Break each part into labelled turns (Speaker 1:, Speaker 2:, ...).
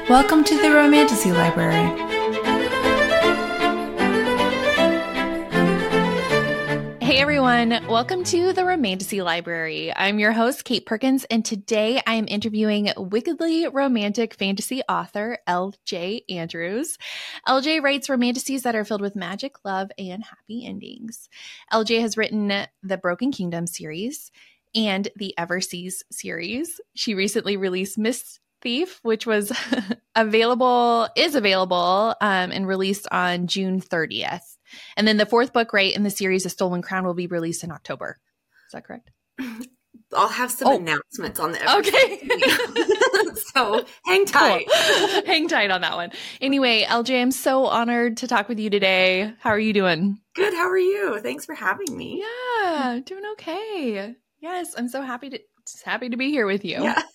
Speaker 1: Welcome to the Romantasy Library.
Speaker 2: Hey everyone, welcome to the Romantasy Library. I'm your host, Kate Perkins, and today I am interviewing wickedly romantic fantasy author L.J. Andrews. L.J. writes romantasies that are filled with magic, love, and happy endings. L.J. has written the Broken Kingdom series and the Everseas series. She recently released Miss Thief, which was available and released on June 30th. And then the fourth book, right, in the series, A Stolen Crown, will be released in October. Is that correct?
Speaker 3: I'll have some announcements on the episode.
Speaker 2: Okay.
Speaker 3: So hang tight.
Speaker 2: Cool. Hang tight on that one. Anyway, LJ, I'm so honored to talk with you today. How are you doing?
Speaker 3: Good. How are you? Thanks for having me.
Speaker 2: Yeah, doing okay. Yes, I'm so happy to be here with you.
Speaker 3: Yeah.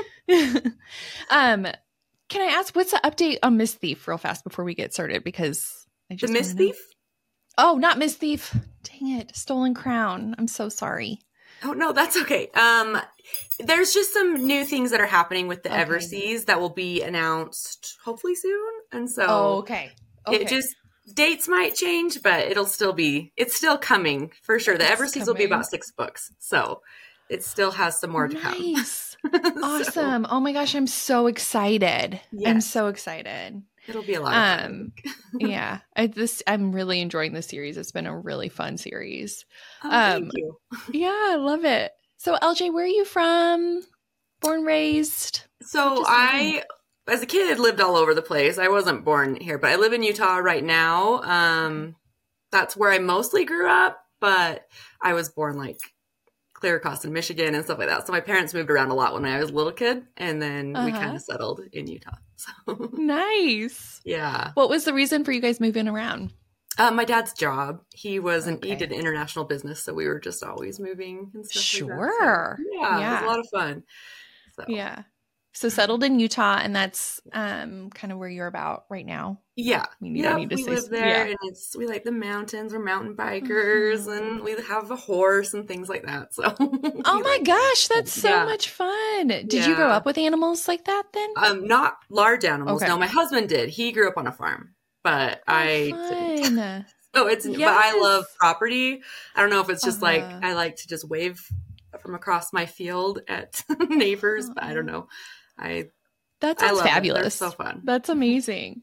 Speaker 2: Can I ask, what's the update on Miss Thief real fast before we get started? Because I just
Speaker 3: The Miss Thief?
Speaker 2: Oh, not Miss Thief. Dang it. Stolen Crown. I'm so sorry.
Speaker 3: Oh, no, that's okay. There's just some new things that are happening with the Everseas that will be announced hopefully soon. And so
Speaker 2: okay.
Speaker 3: It just, dates might change, but it's still coming for sure. The Everseas will be about 6 books. So it still has some more to come.
Speaker 2: Nice. Awesome. Oh my gosh, I'm so excited.
Speaker 3: Yes.
Speaker 2: I'm so excited.
Speaker 3: It'll be a lot of fun.
Speaker 2: Yeah. I'm really enjoying this series. It's been a really fun series.
Speaker 3: Oh, thank you.
Speaker 2: Yeah, I love it. So LJ, where are you from? Born, raised?
Speaker 3: So I, as a kid, lived all over the place. I wasn't born here, but I live in Utah right now. That's where I mostly grew up, but I was born like clear across in Michigan and stuff like that. So my parents moved around a lot when I was a little kid, and then we kind of settled in Utah. So
Speaker 2: nice.
Speaker 3: Yeah.
Speaker 2: What was the reason for you guys moving around?
Speaker 3: My dad's job. He did international business, so we were just always moving and stuff.
Speaker 2: Sure.
Speaker 3: Like that. So, yeah, it was a lot of fun. So.
Speaker 2: Yeah. So settled in Utah, and that's kind of where you're about right now.
Speaker 3: Yeah.
Speaker 2: I mean, you don't need to
Speaker 3: we
Speaker 2: say
Speaker 3: live there, and we like the mountains. We're mountain bikers, and we have a horse and things like that. So.
Speaker 2: Oh my gosh, that's so much fun! Did you grow up with animals like that then?
Speaker 3: Not large animals. Okay. No, my husband did. He grew up on a farm, but I didn't. So it's. Yes. But I love property. I don't know if it's just like I like to just wave from across my field at neighbors, but I don't know.
Speaker 2: That sounds fabulous.
Speaker 3: They're so fun.
Speaker 2: That's amazing.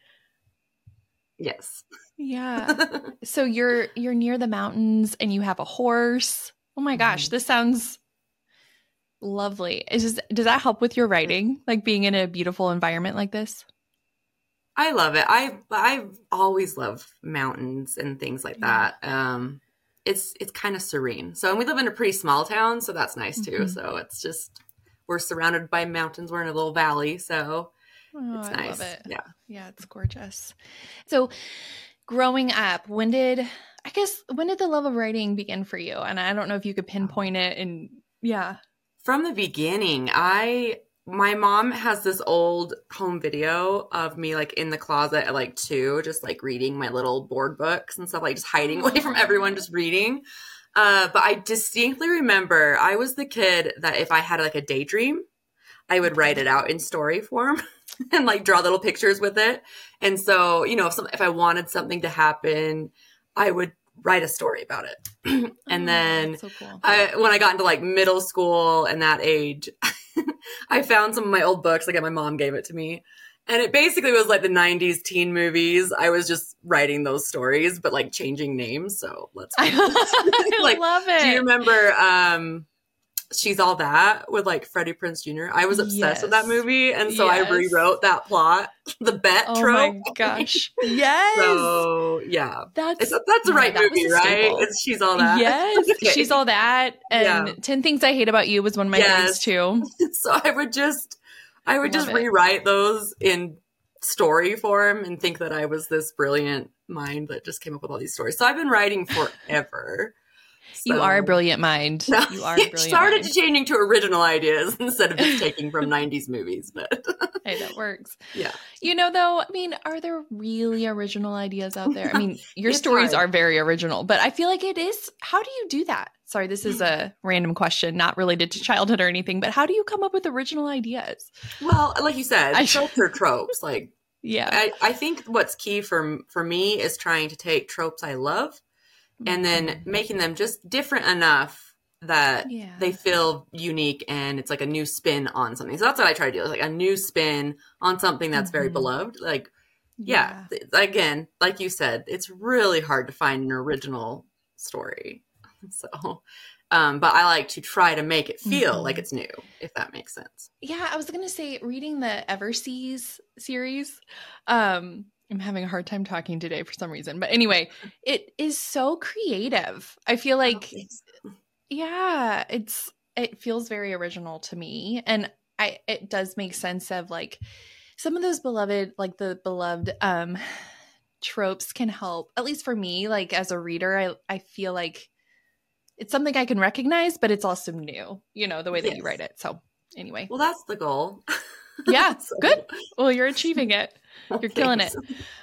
Speaker 3: Yes.
Speaker 2: Yeah. So you're near the mountains and you have a horse. Oh my gosh, this sounds lovely. Does that help with your writing? Like being in a beautiful environment like this?
Speaker 3: I love it. I've always loved mountains and things like that. It's kind of serene. So, and we live in a pretty small town, so that's nice too. Mm-hmm. So it's just, we're surrounded by mountains. We're in a little valley, so it's nice.
Speaker 2: I love it. Yeah, it's gorgeous. So growing up, when did the love of writing begin for you? And I don't know if you could pinpoint it. And
Speaker 3: from the beginning, my mom has this old home video of me like in the closet at like 2, just like reading my little board books and stuff, like just hiding away from everyone, just reading. But I distinctly remember I was the kid that if I had like a daydream, I would write it out in story form and like draw little pictures with it. And so, if I wanted something to happen, I would write a story about it. And then
Speaker 2: so cool.
Speaker 3: When I got into like middle school and that age, I found some of my old books. Like my mom gave it to me. And it basically was like the 90s teen movies. I was just writing those stories, but like changing names. So let's
Speaker 2: I love it.
Speaker 3: Do you remember She's All That with like Freddie Prinze Jr.? I was obsessed with that movie. And so I rewrote that plot, the bet trope.
Speaker 2: Oh my gosh. Yes.
Speaker 3: So yeah. That's the right movie, right? It's She's All That.
Speaker 2: Yes. Okay. She's All That. And 10 Things I Hate About You was one of my favorites too.
Speaker 3: So I would just rewrite those in story form and think that I was this brilliant mind that just came up with all these stories. So I've been writing forever.
Speaker 2: You are a brilliant mind. You are a brilliant
Speaker 3: It started changing to original ideas instead of just taking from 90s movies. But
Speaker 2: hey, that works.
Speaker 3: Yeah.
Speaker 2: Though, I mean, are there really original ideas out there? I mean, your stories are very original, but I feel like it is. How do you do that? sorry, this is a random question, not related to childhood or anything, but how do you come up with original ideas?
Speaker 3: Well, like you said, tropes are tropes. Like,
Speaker 2: yeah,
Speaker 3: I think what's key for me is trying to take tropes I love and then making them just different enough that they feel unique and it's like a new spin on something. So that's what I try to do, is like a new spin on something that's very beloved. Like, again, like you said, it's really hard to find an original story. So, but I like to try to make it feel like it's new, if that makes sense.
Speaker 2: Yeah, I was going to say, reading the Everseas series, I'm having a hard time talking today for some reason. But anyway, it is so creative. I feel like, it feels very original to me. And it does make sense of like some of those beloved tropes can help, at least for me, like as a reader, I feel like it's something I can recognize, but it's also new, the way that you write it. So anyway.
Speaker 3: Well, that's the goal.
Speaker 2: Yeah, good. Well, you're achieving it. You're killing it.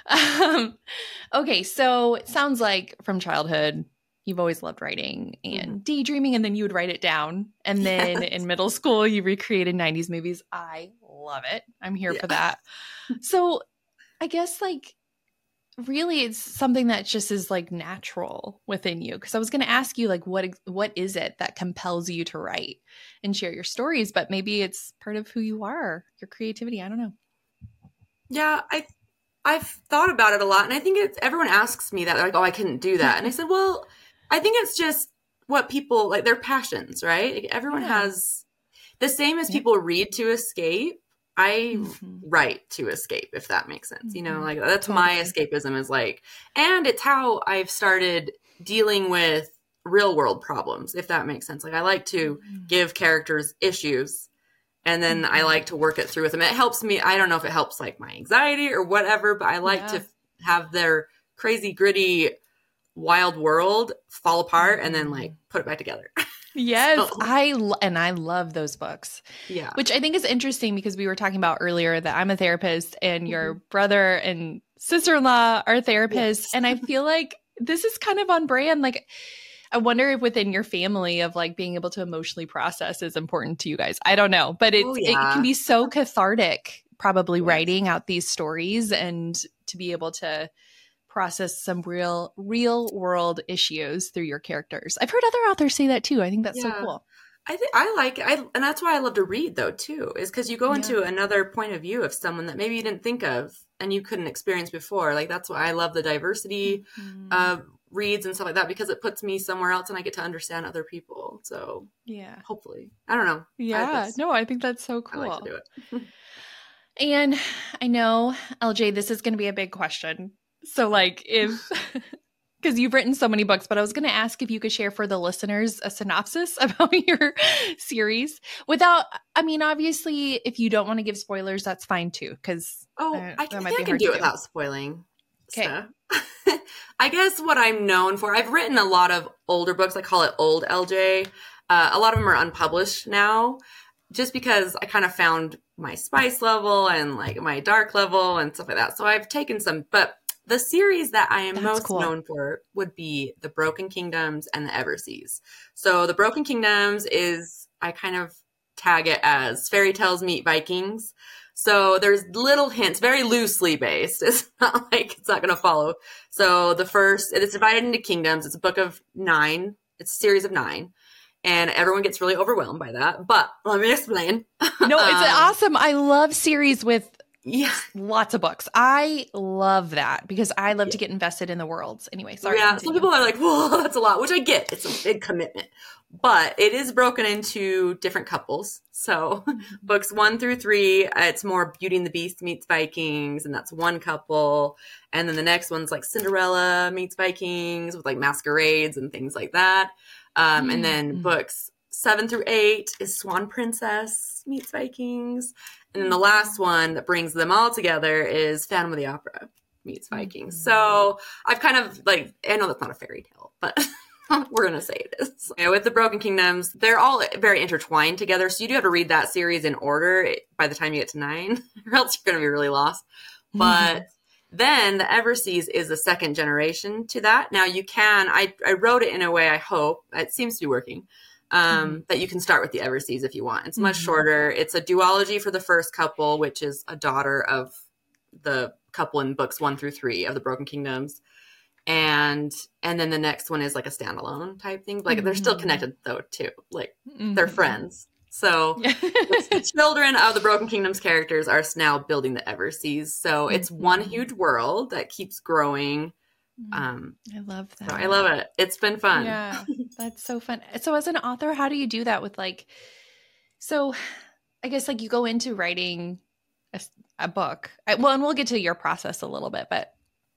Speaker 2: Okay, so it sounds like from childhood, you've always loved writing and daydreaming, and then you would write it down. And then in middle school, you recreated 90s movies. I love it. I'm here for that. So I guess like really it's something that just is like natural within you. Because I was going to ask you like what is it that compels you to write and share your stories, but maybe it's part of who you are, your creativity. I don't know.
Speaker 3: Yeah, I've thought about it a lot, and I think everyone asks me that. They're like, oh, I couldn't do that. And I said, well, I think it's just what people like, their passions, right? Like, everyone has the same as people read to escape. I write to escape, if that makes sense. Like that's my escapism, is like, and it's how I've started dealing with real world problems, if that makes sense. Like, I like to give characters issues, and then I like to work it through with them. It helps me. I don't know if it helps like my anxiety or whatever, but I like to have their crazy, gritty, wild world fall apart and then like put it back together.
Speaker 2: Yes, so. I love those books. Yeah. Which I think is interesting because we were talking about earlier that I'm a therapist and your brother and sister-in-law are therapists. Yes. And I feel like this is kind of on brand. Like, I wonder if within your family of like being able to emotionally process is important to you guys. I don't know, but it can be so cathartic, probably writing out these stories and to be able to process some real world issues through your characters. I've heard other authors say that too. I think that's so cool.
Speaker 3: I like it. And that's why I love to read though too, is because you go into another point of view of someone that maybe you didn't think of and you couldn't experience before. Like, that's why I love the diversity of reads and stuff like that, because it puts me somewhere else and I get to understand other people. So hopefully, I don't know.
Speaker 2: I think that's so cool.
Speaker 3: I like to do it.
Speaker 2: And I know, LJ, this is going to be a big question. So like because you've written so many books, but I was going to ask if you could share for the listeners a synopsis about your series without, I mean, obviously if you don't want to give spoilers, that's fine too. Cause
Speaker 3: I can do it without spoiling stuff. I guess what I'm known for, I've written a lot of older books. I call it old LJ. A lot of them are unpublished now, just because I kind of found my spice level and like my dark level and stuff like that. So I've taken some, but the series that I am most known for would be The Broken Kingdoms and The Everseas. So The Broken Kingdoms is, I kind of tag it as fairy tales meet Vikings. So there's little hints, very loosely based. It's not like it's not going to follow. So it's divided into kingdoms. It's a book of 9. It's a series of 9. And everyone gets really overwhelmed by that. But let me explain.
Speaker 2: No, it's awesome. I love series with lots of books. I love that because I love to get invested in the worlds. Anyway, sorry.
Speaker 3: Yeah, some people are like, whoa, that's a lot, which I get. It's a big commitment. But it is broken into different couples. So books 1 through 3, it's more Beauty and the Beast meets Vikings, and that's one couple. And then the next one's like Cinderella meets Vikings with like masquerades and things like that. And then books 7 through 8 is Swan Princess meets Vikings. And then the last one that brings them all together is Phantom of the Opera meets Vikings. So I've kind of like, I know that's not a fairy tale, but we're going to say it is. With the Broken Kingdoms, they're all very intertwined together. So you do have to read that series in order by the time you get to 9, or else you're going to be really lost. But Then the Everseas is the second generation to that. Now you can, I wrote it in a way, I hope, it seems to be working, that you can start with the Everseas if you want. It's much shorter. It's a duology for the first couple, which is a daughter of the couple in books 1 through 3 of the Broken Kingdoms. And then the next one is like a standalone type thing. Like they're still connected though too. Like they're friends. So the children of the Broken Kingdoms characters are now building the Everseas. So it's one huge world that keeps growing.
Speaker 2: I love that.
Speaker 3: So I love it. It's been fun.
Speaker 2: Yeah, that's so fun. So as an author, how do you do that with like, so I guess like you go into writing a book. And we'll get to your process a little bit, but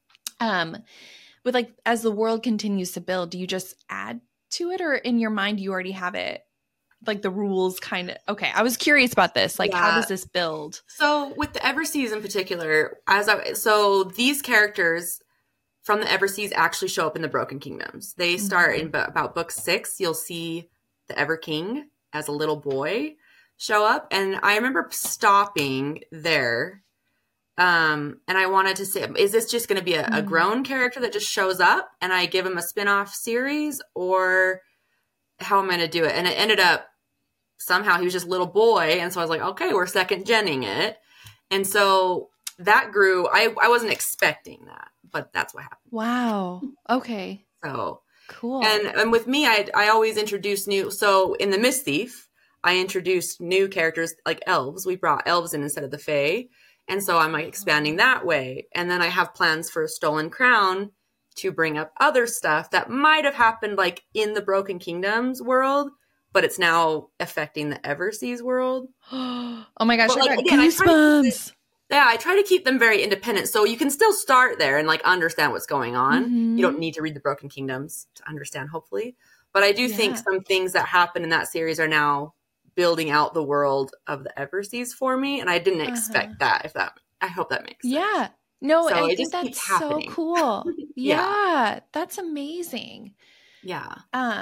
Speaker 2: with like, as the world continues to build, do you just add to it, or in your mind, you already have it? Like the rules kind of, okay. I was curious about this. Like, how does this build?
Speaker 3: So with the Everseas in particular, so these characters from the Everseas actually show up in the Broken Kingdoms. They start in about book 6. You'll see the Ever King as a little boy show up. And I remember stopping there. And I wanted to say, is this just going to be a grown character that just shows up and I give him a spin-off series, or how am I going to do it? And it ended up somehow he was just a little boy. And so I was like, okay, we're second genning it. And so that grew. I wasn't expecting that, but that's what happened.
Speaker 2: Wow. Okay.
Speaker 3: So
Speaker 2: cool.
Speaker 3: And with me, I always introduce new. So in the Mist Thief, I introduced new characters like elves. We brought elves in instead of the Fae. And so I'm like expanding that way. And then I have plans for Stolen Crown to bring up other stuff that might have happened like in the Broken Kingdoms world, but it's now affecting the Everseas world.
Speaker 2: Oh my gosh,
Speaker 3: but,
Speaker 2: I
Speaker 3: like,
Speaker 2: got
Speaker 3: again,
Speaker 2: goosebumps.
Speaker 3: I try to keep them very independent. So you can still start there and like understand what's going on. You don't need to read the Broken Kingdoms to understand, hopefully. But I do think some things that happen in that series are now building out the world of the Everseas for me. And I didn't expect that, I hope that makes sense.
Speaker 2: Yeah. No,
Speaker 3: So
Speaker 2: I think that's so cool. Yeah. That's amazing.
Speaker 3: Yeah.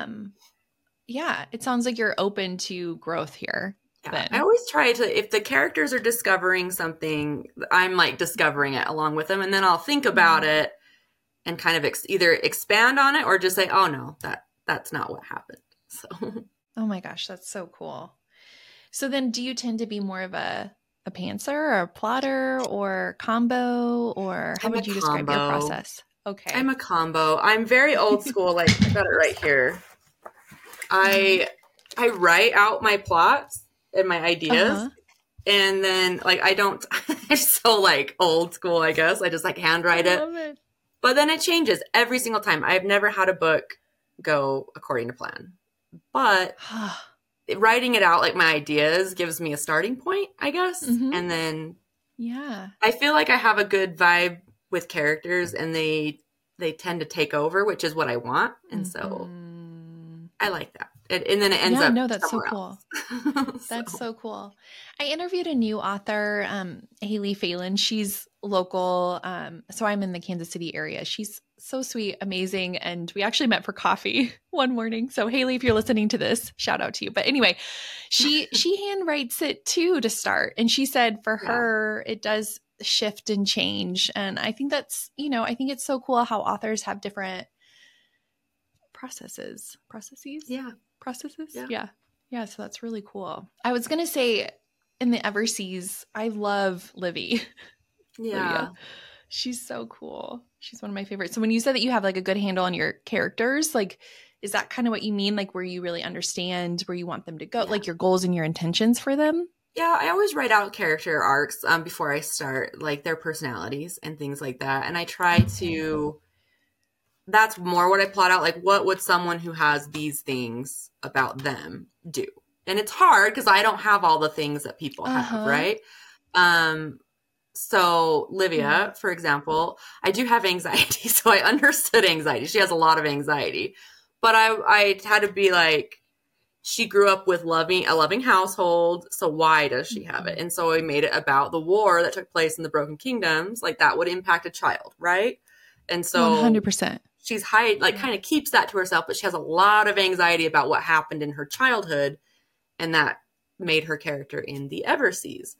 Speaker 2: Yeah. It sounds like you're open to growth here.
Speaker 3: Yeah. I always try to, if the characters are discovering something, I'm like discovering it along with them. And then I'll think about it and kind of either expand on it or just say, oh no, that's not what happened. So.
Speaker 2: Oh my gosh. That's so cool. So then do you tend to be more of a pantser or a plotter or combo, or how would you describe your process? Okay.
Speaker 3: I'm a combo. I'm very old school. Like I got it right here. I write out my plots and my ideas. And then like, I'm so like old school, I guess. I just like handwrite it. But then it changes every single time. I've never had a book go according to plan, but writing it out, like my ideas, gives me a starting point, I guess. And then I feel like I have a good vibe with characters and they tend to take over, which is what I want. And so I like that. And then it ends up
Speaker 2: that's so cool.
Speaker 3: Else.
Speaker 2: That's so cool. I interviewed a new author, Haley Phelan. She's local. So I'm in the Kansas City area. She's so sweet, amazing. And we actually met for coffee one morning. So Haley, if you're listening to this, shout out to you. But anyway, she handwrites it too to start. And she said for her, it does shift and change. And I think that's, I think it's so cool how authors have different processes. Yeah. So that's really cool. I was going to say in the Everseas, I love Livy.
Speaker 3: Yeah.
Speaker 2: Lydia. She's so cool. She's one of my favorites. So when you said that you have like a good handle on your characters, like, is that kind of what you mean? Like where you really understand where you want them to go, like your goals and your intentions for them?
Speaker 3: Yeah, I always write out character arcs before I start, like their personalities and things like that. And I try to, that's more what I plot out. Like, what would someone who has these things about them do? And it's hard because I don't have all the things that people have, right? So Livia, for example, I do have anxiety. So I understood anxiety. She has a lot of anxiety. But I had to be like, she grew up with a loving household. So why does she have it? And so I made it about the war that took place in the Broken Kingdoms. Like that would impact a child, right? And so
Speaker 2: 100%.
Speaker 3: She's kind of keeps that to herself, but she has a lot of anxiety about what happened in her childhood. And that made her character in the Everseas.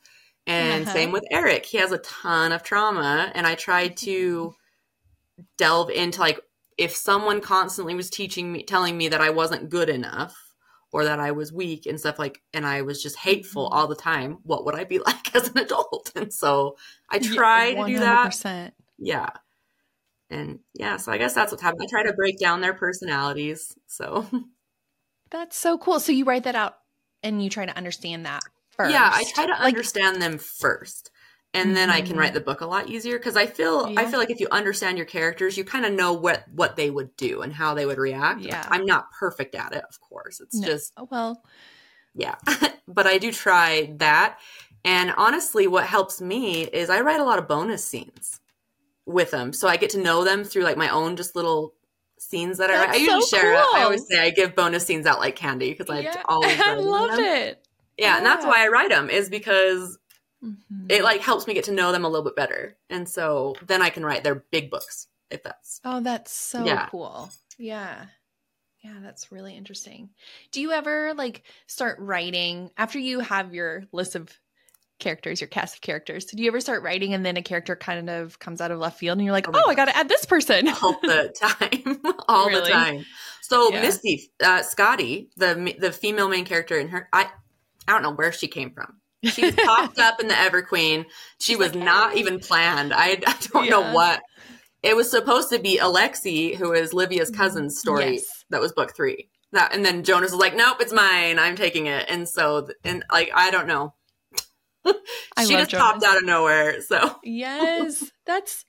Speaker 3: And same with Eric. He has a ton of trauma. And I tried to delve into like, if someone constantly was telling me that I wasn't good enough or that I was weak and stuff like, and I was just hateful all the time, what would I be like as an adult? And so I try to do that.
Speaker 2: 100%.
Speaker 3: Yeah. And yeah, so I guess that's what's happening. I try to break down their personalities. So
Speaker 2: that's so cool. So you write that out and you try to understand that first.
Speaker 3: Yeah, I try to understand them first. And then I can write the book a lot easier because I feel like if you understand your characters, you kind of know what they would do and how they would react.
Speaker 2: Yeah.
Speaker 3: I'm not perfect at it, of course. It's just yeah. But I do try that. And honestly, what helps me is I write a lot of bonus scenes with them. So I get to know them through like my own just little scenes that I write. I usually share it. I always say I give bonus scenes out like candy because I always
Speaker 2: I loved it.
Speaker 3: Yeah, and that's why I write them is because it like helps me get to know them a little bit better. And so then I can write their big books if that's.
Speaker 2: Oh, that's so cool. Yeah. Yeah, that's really interesting. Do you ever like start writing after you have your list of characters, your cast of characters? Do you ever start writing and then a character kind of comes out of left field and you're like, I got to add this person
Speaker 3: all the time, the time. So Misty, Scotty, the female main character in her, I don't know where she came from. She was popped up in the Everqueen. She was like, not even planned. I don't know what. It was supposed to be Alexi, who is Livia's cousin's story. That was book 3. And then Jonas was like, nope, it's mine. I'm taking it. And so, I don't know. She just popped out of nowhere. So
Speaker 2: yes, that's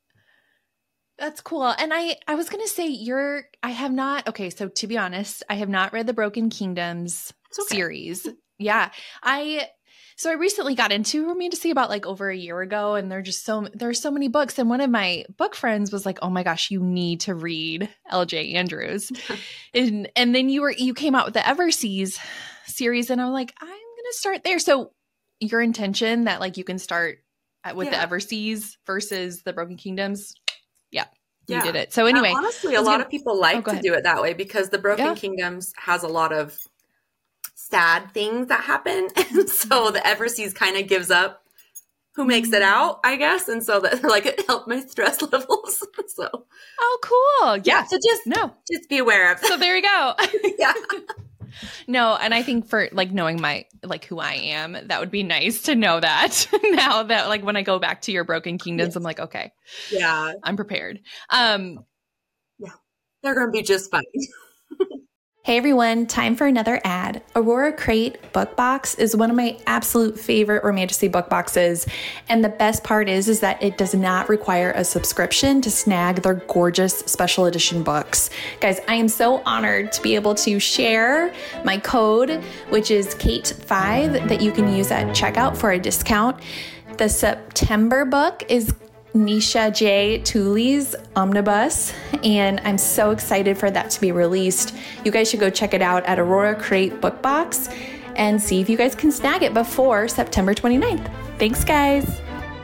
Speaker 2: cool. And I was gonna say I have not. Okay, so to be honest, I have not read the Broken Kingdoms series. Yeah, I recently got into Romantasy about like over a year ago, and there's so many books. And one of my book friends was like, "Oh my gosh, you need to read L.J. Andrews," and then you came out with the Everseas series, and I'm like, I'm gonna start there. So your intention that like you can start with the Everseas versus the Broken Kingdoms, you did it. So anyway,
Speaker 3: honestly, a lot of people like to do it that way because the Broken Kingdoms has a lot of sad things that happen. And so the Everseas kind of gives up who makes it out, I guess. And so that like it helped my stress levels. So
Speaker 2: cool. Yeah.
Speaker 3: So just be aware of that.
Speaker 2: So there you go.
Speaker 3: Yeah.
Speaker 2: No, and I think for like knowing my like who I am, that would be nice to know that now that like when I go back to your Broken Kingdoms, I'm like, okay.
Speaker 3: Yeah.
Speaker 2: I'm prepared.
Speaker 3: Yeah. They're gonna be just fine.
Speaker 1: Hey everyone, time for another ad. Aurora Crate Book Box is one of my absolute favorite Romantasy book boxes. And the best part is that it does not require a subscription to snag their gorgeous special edition books. Guys, I am so honored to be able to share my code, which is Kate5, that you can use at checkout for a discount. The September book is Nisha J. Tooley's Omnibus, and I'm so excited for that to be released. You guys should go check it out at Aurora Crate Book Box and see if you guys can snag it before September 29th. Thanks, guys.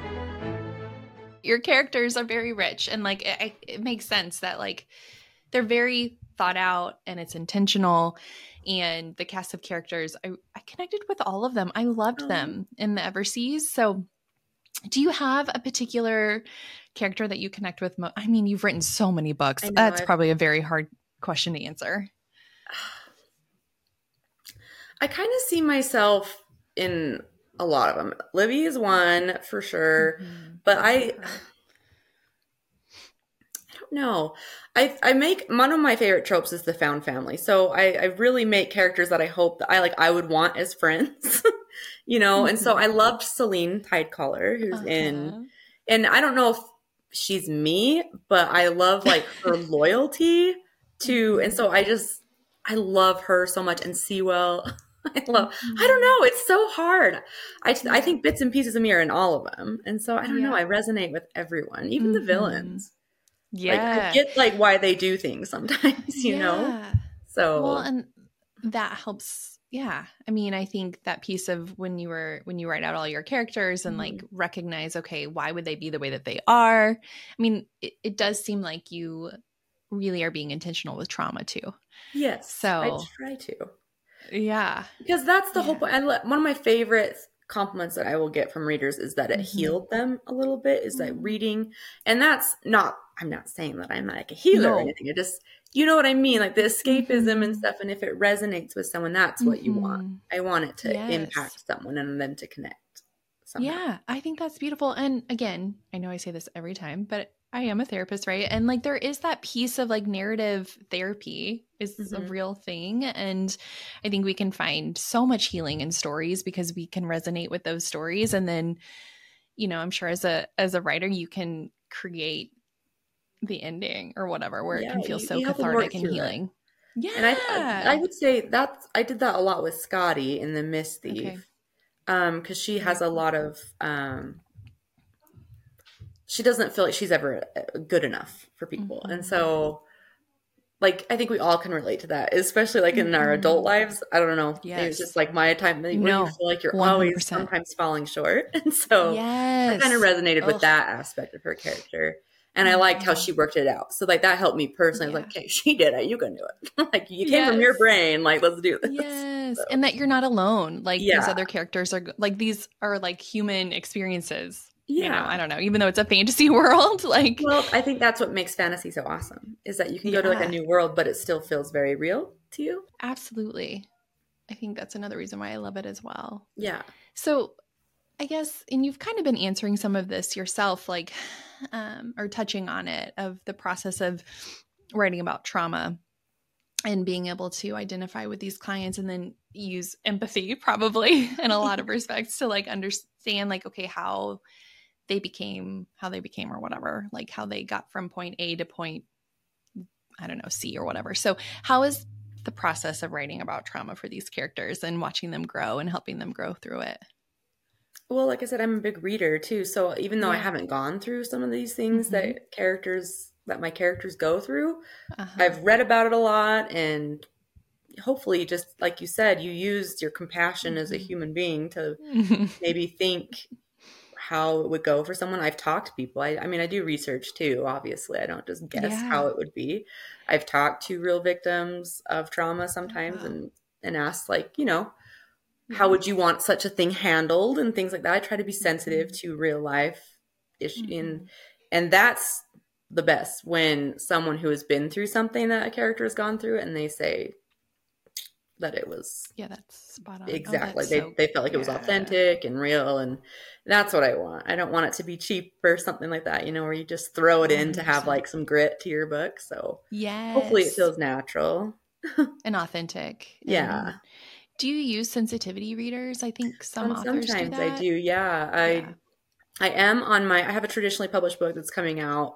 Speaker 2: Your characters are very rich, and like it makes sense that like they're very thought out and it's intentional. And the cast of characters, I connected with all of them. I loved them in the Everseas. So do you have a particular character that you connect with? I mean, you've written so many books. That's probably a very hard question to answer.
Speaker 3: I kind of see myself in a lot of them. Livy is one for sure, but I don't know. I make one of my favorite tropes is the found family. So I really make characters that I hope that I would want as friends. You know, and so I loved Celine Tidecaller, who's in, and I don't know if she's me, but I love like her loyalty to, and so I love her so much. And Sewell, I don't know, it's so hard. I think bits and pieces of me are in all of them, and so I don't know, I resonate with everyone, even the villains. Yeah, like, I get like why they do things sometimes, you know. So
Speaker 2: well, and that helps. Yeah. I mean, I think that piece of when you write out all your characters and like recognize, okay, why would they be the way that they are? I mean, it does seem like you really are being intentional with trauma too.
Speaker 3: Yes.
Speaker 2: So
Speaker 3: I try to.
Speaker 2: Yeah.
Speaker 3: Because that's the whole point. One of my favorite compliments that I will get from readers is that it healed them a little bit, is that reading. And that's not, I'm not saying that I'm like a healer or anything. I just, you know what I mean? Like the escapism and stuff. And if it resonates with someone, that's what you want. I want it to impact someone and them to connect somehow.
Speaker 2: Yeah, I think that's beautiful. And again, I know I say this every time, but I am a therapist, right? And like there is that piece of like narrative therapy is a real thing. And I think we can find so much healing in stories because we can resonate with those stories. And then, you know, I'm sure as a writer, you can create the ending or whatever where it can feel so cathartic and healing. Yeah.
Speaker 3: And I would say I did that a lot with Scotty in The Mist Thief. Because she has a lot of she doesn't feel like she's ever good enough for people. And so like I think we all can relate to that, especially like in our adult lives. I don't know. It's just like my time when you feel like you're 100%. Always sometimes falling short. And so I kind of resonated with that aspect of her character. And I liked how she worked it out. So like that helped me personally. I was like, okay, she did it. You can do it. Like you came from your brain. Like, let's do this.
Speaker 2: Yes. So. And that you're not alone. Like these other characters are like, these are like human experiences. Yeah. You know, I don't know, even though it's a fantasy world, like.
Speaker 3: Well, I think that's what makes fantasy so awesome is that you can go to like a new world, but it still feels very real to you.
Speaker 2: Absolutely. I think that's another reason why I love it as well.
Speaker 3: Yeah.
Speaker 2: So I guess, and you've kind of been answering some of this yourself, like, or touching on it of the process of writing about trauma and being able to identify with these clients and then use empathy probably in a lot of respects to like understand like, okay, how they became or whatever, like how they got from point A to point, I don't know, C or whatever. So how is the process of writing about trauma for these characters and watching them grow and helping them grow through it?
Speaker 3: Well, like I said, I'm a big reader too. So even though I haven't gone through some of these things that my characters go through, I've read about it a lot. And hopefully, just like you said, you used your compassion as a human being to maybe think how it would go for someone. I've talked to people. I mean, I do research too, obviously. I don't just guess how it would be. I've talked to real victims of trauma sometimes and asked like, you know, how would you want such a thing handled and things like that. I try to be sensitive to real life issue. And that's the best when someone who has been through something that a character has gone through and they say that it was
Speaker 2: that's spot on.
Speaker 3: Exactly. They felt like it was authentic and real. And that's what I want. I don't want it to be cheap or something like that, you know, where you just throw it in to have like some grit to your book. So hopefully it feels natural
Speaker 2: and authentic.
Speaker 3: Yeah.
Speaker 2: And do you use sensitivity readers? I think some authors
Speaker 3: sometimes
Speaker 2: do that.
Speaker 3: I do. Yeah. I am I have a traditionally published book that's coming out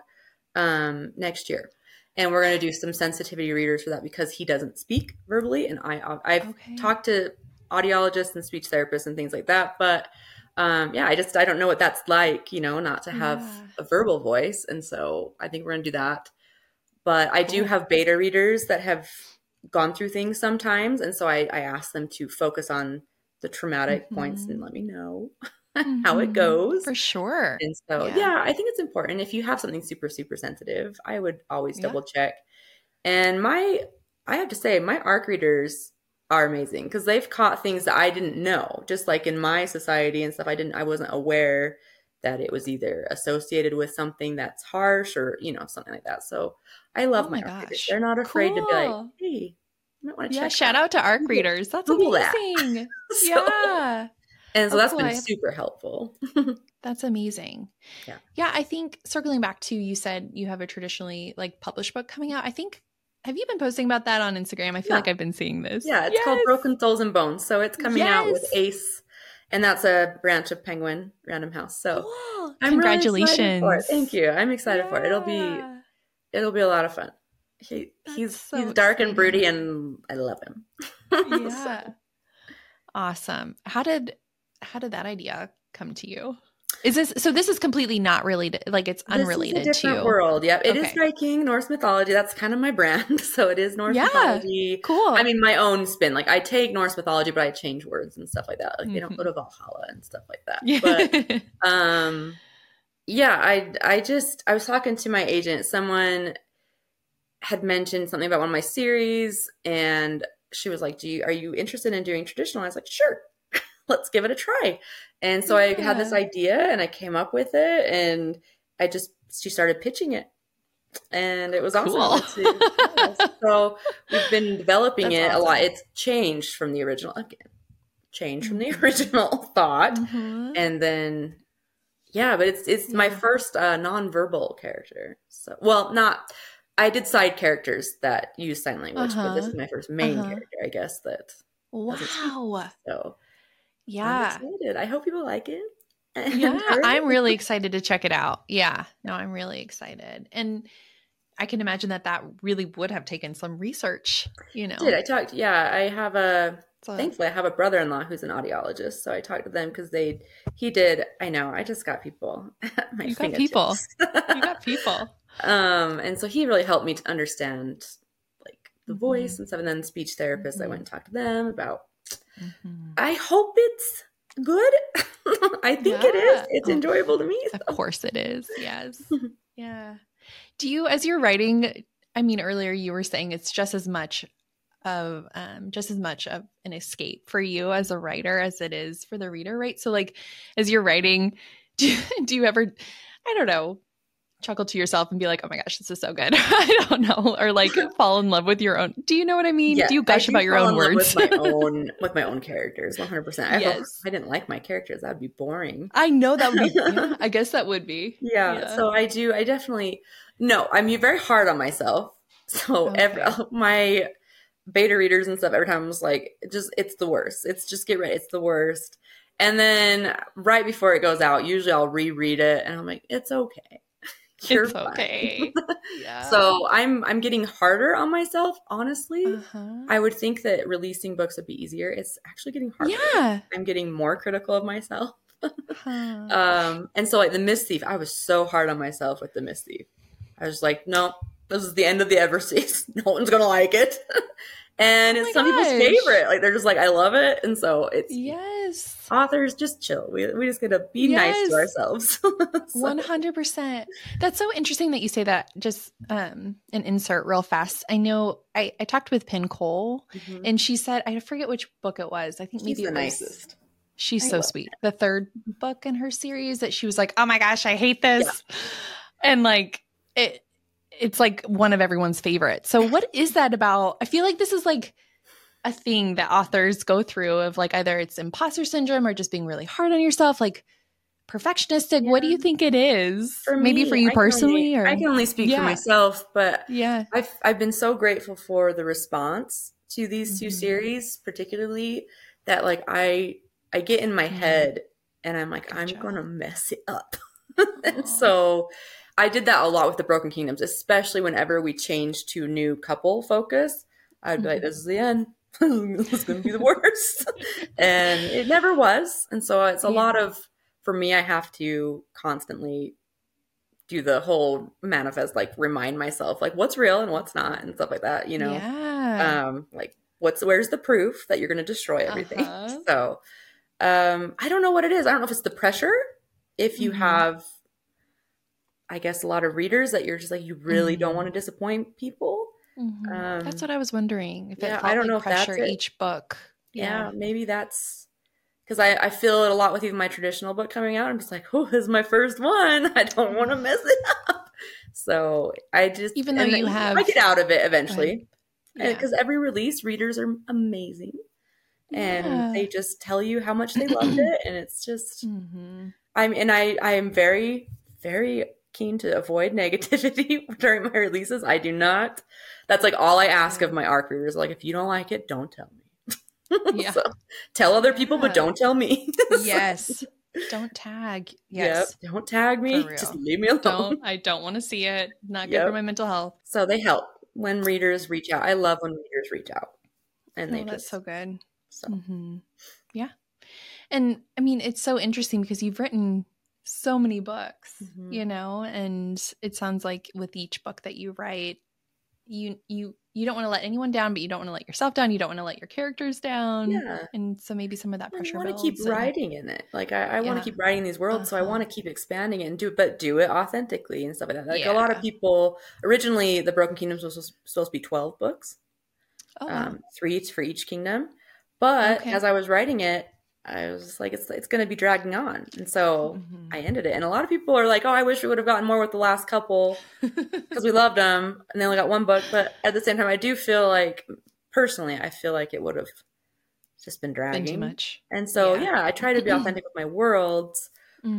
Speaker 3: next year. And we're going to do some sensitivity readers for that because he doesn't speak verbally. And I've talked to audiologists and speech therapists and things like that. But I don't know what that's like, you know, not to have a verbal voice. And so I think we're going to do that. But I do have beta readers that have gone through things sometimes. And so I ask them to focus on the traumatic points and let me know how it goes.
Speaker 2: For sure.
Speaker 3: And so, I think it's important. If you have something super, super sensitive, I would always double check. And I have to say, my ARC readers are amazing because they've caught things that I didn't know. Just like in my society and stuff, I wasn't aware that it was either associated with something that's harsh or, you know, something like that. So I love my ARC readers. They're not afraid to be like, hey, you might want to check
Speaker 2: shout out to ARC readers. That's
Speaker 3: Google
Speaker 2: amazing.
Speaker 3: That. And so that's been super helpful.
Speaker 2: That's amazing. Yeah. I think circling back to, you said you have a traditionally like published book coming out. I think, have you been posting about that on Instagram? I feel like I've been seeing this.
Speaker 3: Yeah. It's called Broken Souls and Bones. So it's coming out with Ace, and that's a branch of Penguin Random House. So
Speaker 2: congratulations.
Speaker 3: Really for it. Thank you. I'm excited for it. It'll be a lot of fun. He's dark and broody and I love him.
Speaker 2: Yeah. Awesome. How did that idea come to you? This is completely not related, like it's unrelated
Speaker 3: to different world. Yep. It is Viking, Norse mythology. That's kind of my brand. So it is Norse mythology.
Speaker 2: Cool.
Speaker 3: I mean, my own spin. Like I take Norse mythology, but I change words and stuff like that. Like they don't go to Valhalla and stuff like that. But I was talking to my agent. Someone had mentioned something about one of my series and she was like, are you interested in doing traditional? I was like, sure. let's give it a try. And so I had this idea and I came up with it, and she started pitching it. And it was awesome. So we've been developing it a lot. It's changed from the original thought. And then, but it's my first nonverbal character. So, I did side characters that use sign language, but this is my first main character, I guess, that.
Speaker 2: Wow.
Speaker 3: So
Speaker 2: yeah.
Speaker 3: I'm excited. I hope people like it.
Speaker 2: Yeah, I'm really excited to check it out. Yeah, no, I'm really excited. And I can imagine that really would have taken some research, you know.
Speaker 3: Thankfully I have a brother-in-law who's an audiologist. So I talked to them because I know, I just got people at my fingertips.
Speaker 2: You got people.
Speaker 3: And so he really helped me to understand like the voice and stuff. And then speech therapists, I went and talked to them about, I hope it's good. I think it is. It's enjoyable to me.
Speaker 2: So. Of course it is. Yes. Yeah. Do you, as you're writing, I mean, earlier you were saying it's just as much of an escape for you as a writer as it is for the reader, right? So like, as you're writing, do you ever, I don't know, chuckle to yourself and be like, oh my gosh, this is so good. I don't know. Or like fall in love with your own. Do you know what I mean?
Speaker 3: Yeah,
Speaker 2: do you gush about your own words?
Speaker 3: With my own characters, 100%. If I didn't like my characters, that'd be boring.
Speaker 2: I know that would be, I guess that would be.
Speaker 3: Yeah. So I definitely, I'm very hard on myself. So my beta readers and stuff, every time I was like, it's the worst. It's just get ready. It's the worst. And then right before it goes out, usually I'll reread it and I'm like, it's okay.
Speaker 2: It's okay. Yeah.
Speaker 3: So I'm getting harder on myself, honestly. I would think that releasing books would be easier. It's actually getting harder.
Speaker 2: Yeah.
Speaker 3: I'm getting more critical of myself. And so like the Mist Thief, I was so hard on myself with the Mist Thief. I was like, no, this is the end of the Everseas. No one's going to like it. And it's some people's favorite. Like, they're just like, I love it. And so it's authors, just chill. We just got to be nice to ourselves.
Speaker 2: 100%. That's so interesting that you say that. Just an insert real fast. I know I talked with Penn Cole and she said, I forget which book it was. I think maybe it was nicest. She's so sweet. The third book in her series that she was like, oh my gosh, I hate this. Yeah. And like it's like one of everyone's favorites. So what is that about? I feel like this is like a thing that authors go through of like either it's imposter syndrome or just being really hard on yourself, like perfectionistic. Yeah. What do you think it is? Maybe for you personally?
Speaker 3: I can only speak for myself, but I've been so grateful for the response to these two series, particularly that like I get in my head and I'm like, I'm going to mess it up. And so I did that a lot with the Broken Kingdoms, especially whenever we changed to new couple focus. I'd be like, this is the end. This is going to be the worst. And it never was. And so it's a lot of, for me, I have to constantly do the whole manifest, like remind myself, like what's real and what's not and stuff like that, you know? Yeah. Like where's the proof that you're going to destroy everything? So I don't know what it is. I don't know if it's the pressure. If you have, I guess, a lot of readers that you're just like, you really don't want to disappoint people.
Speaker 2: That's what I was wondering. If it felt I don't know pressure if that's each book.
Speaker 3: Yeah, maybe that's because I feel it a lot with even my traditional book coming out. I'm just like, oh, this is my first one. I don't want to mess it up. So I just,
Speaker 2: even though I
Speaker 3: get out of it eventually, because every release, readers are amazing. And they just tell you how much they loved it. And it's just, I am very, very keen to avoid negativity during my releases. I do not. That's like all I ask of my ARC readers. Like, if you don't like it, don't tell me. So, tell other people, but don't tell me.
Speaker 2: Yes. Don't tag. Yes.
Speaker 3: Yep. Don't tag me. Just leave me alone.
Speaker 2: I don't want to see it. Not good for my mental health.
Speaker 3: So they help when readers reach out. I love when readers reach out. And
Speaker 2: that's so good. So. Yeah. And I mean, it's so interesting because you've written so many books, you know, and it sounds like with each book that you write, you don't want to let anyone down, but you don't want to let yourself down. You don't want to let your characters down. Yeah. And so maybe some of that pressure builds.
Speaker 3: I want to keep writing in it. Like I want to keep writing these worlds. So I want to keep expanding it and do it authentically and stuff like that. Like a lot of people, originally the Broken Kingdoms was supposed to be 12 books, 3 for each kingdom. But as I was writing it, I was just like, it's going to be dragging on. And so
Speaker 2: Mhm.
Speaker 3: I ended it. And a lot of people are like, oh, I wish we would have gotten more with the last couple because we loved them and they only got one book. But at the same time, I do feel like, personally, I feel like it would have just been dragging.
Speaker 2: Been too much.
Speaker 3: And so, yeah, I try to be authentic with my worlds.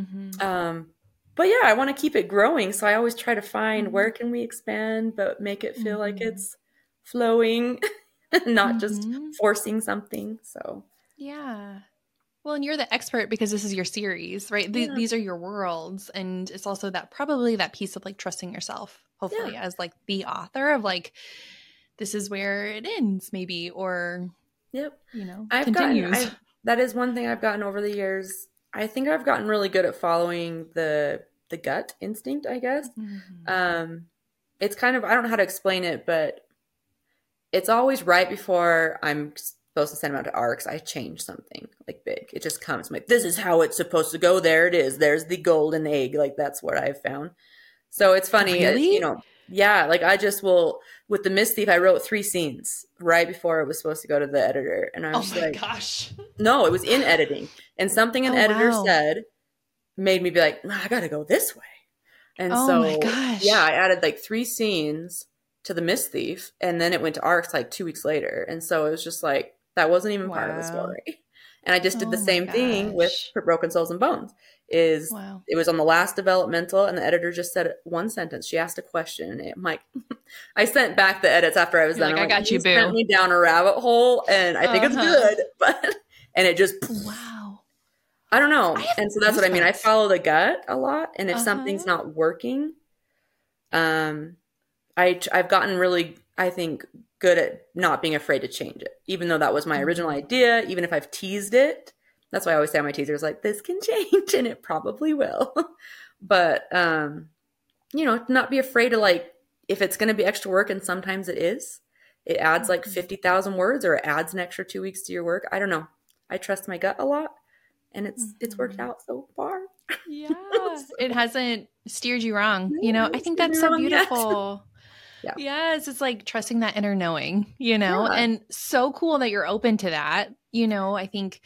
Speaker 3: But yeah, I want to keep it growing. So I always try to find where can we expand, but make it feel like it's flowing, not just forcing something. So
Speaker 2: yeah. Well, and you're the expert because this is your series, right? These are your worlds. And it's also that probably that piece of like trusting yourself, hopefully, as like the author of like, this is where it ends maybe, or, you know, continues.
Speaker 3: That is one thing I've gotten over the years. I think I've gotten really good at following the gut instinct, I guess. It's kind of, I don't know how to explain it, but it's always right before I'm supposed to send them out to ARCs, I change something like big. It just comes. I'm like, this is how it's supposed to go. There it is. There's the golden egg. Like, that's what I've found. So it's funny,
Speaker 2: Really?
Speaker 3: you know, yeah, like I just will, with the Mist Thief, I wrote 3 scenes right before it was supposed to go to the editor. And I was like,
Speaker 2: gosh.
Speaker 3: No, it was in editing. And something an editor said made me be like, I got to go this way. And so,
Speaker 2: my gosh.
Speaker 3: Yeah, I added like 3 scenes to the Mist Thief, and then it went to ARCs like 2 weeks later. And so it was just like, that wasn't even part of the story. And I just did the same thing with For Broken Souls and Bones. It was on the last developmental, and the editor just said one sentence. She asked a question, and I'm like, I sent back the edits after I was done.
Speaker 2: Like, I got you, boo.
Speaker 3: Sent me down a rabbit hole, and I think it's good, and it just I don't know. And so that's what I mean. I follow the gut a lot, and if something's not working, I've gotten really, I think, good at not being afraid to change it, even though that was my original idea. Even if I've teased it, that's why I always say on my teasers, like, this can change, and it probably will. But you know, not be afraid to, like, if it's going to be extra work, and sometimes it is. It adds like 50,000 words, or it adds an extra 2 weeks to your work. I don't know. I trust my gut a lot, and it's worked out so far.
Speaker 2: Yeah, it hasn't steered you wrong. You know, I think that's so beautiful.
Speaker 3: Yeah.
Speaker 2: Yes, it's like trusting that inner knowing, you know, and so cool that you're open to that. You know, I think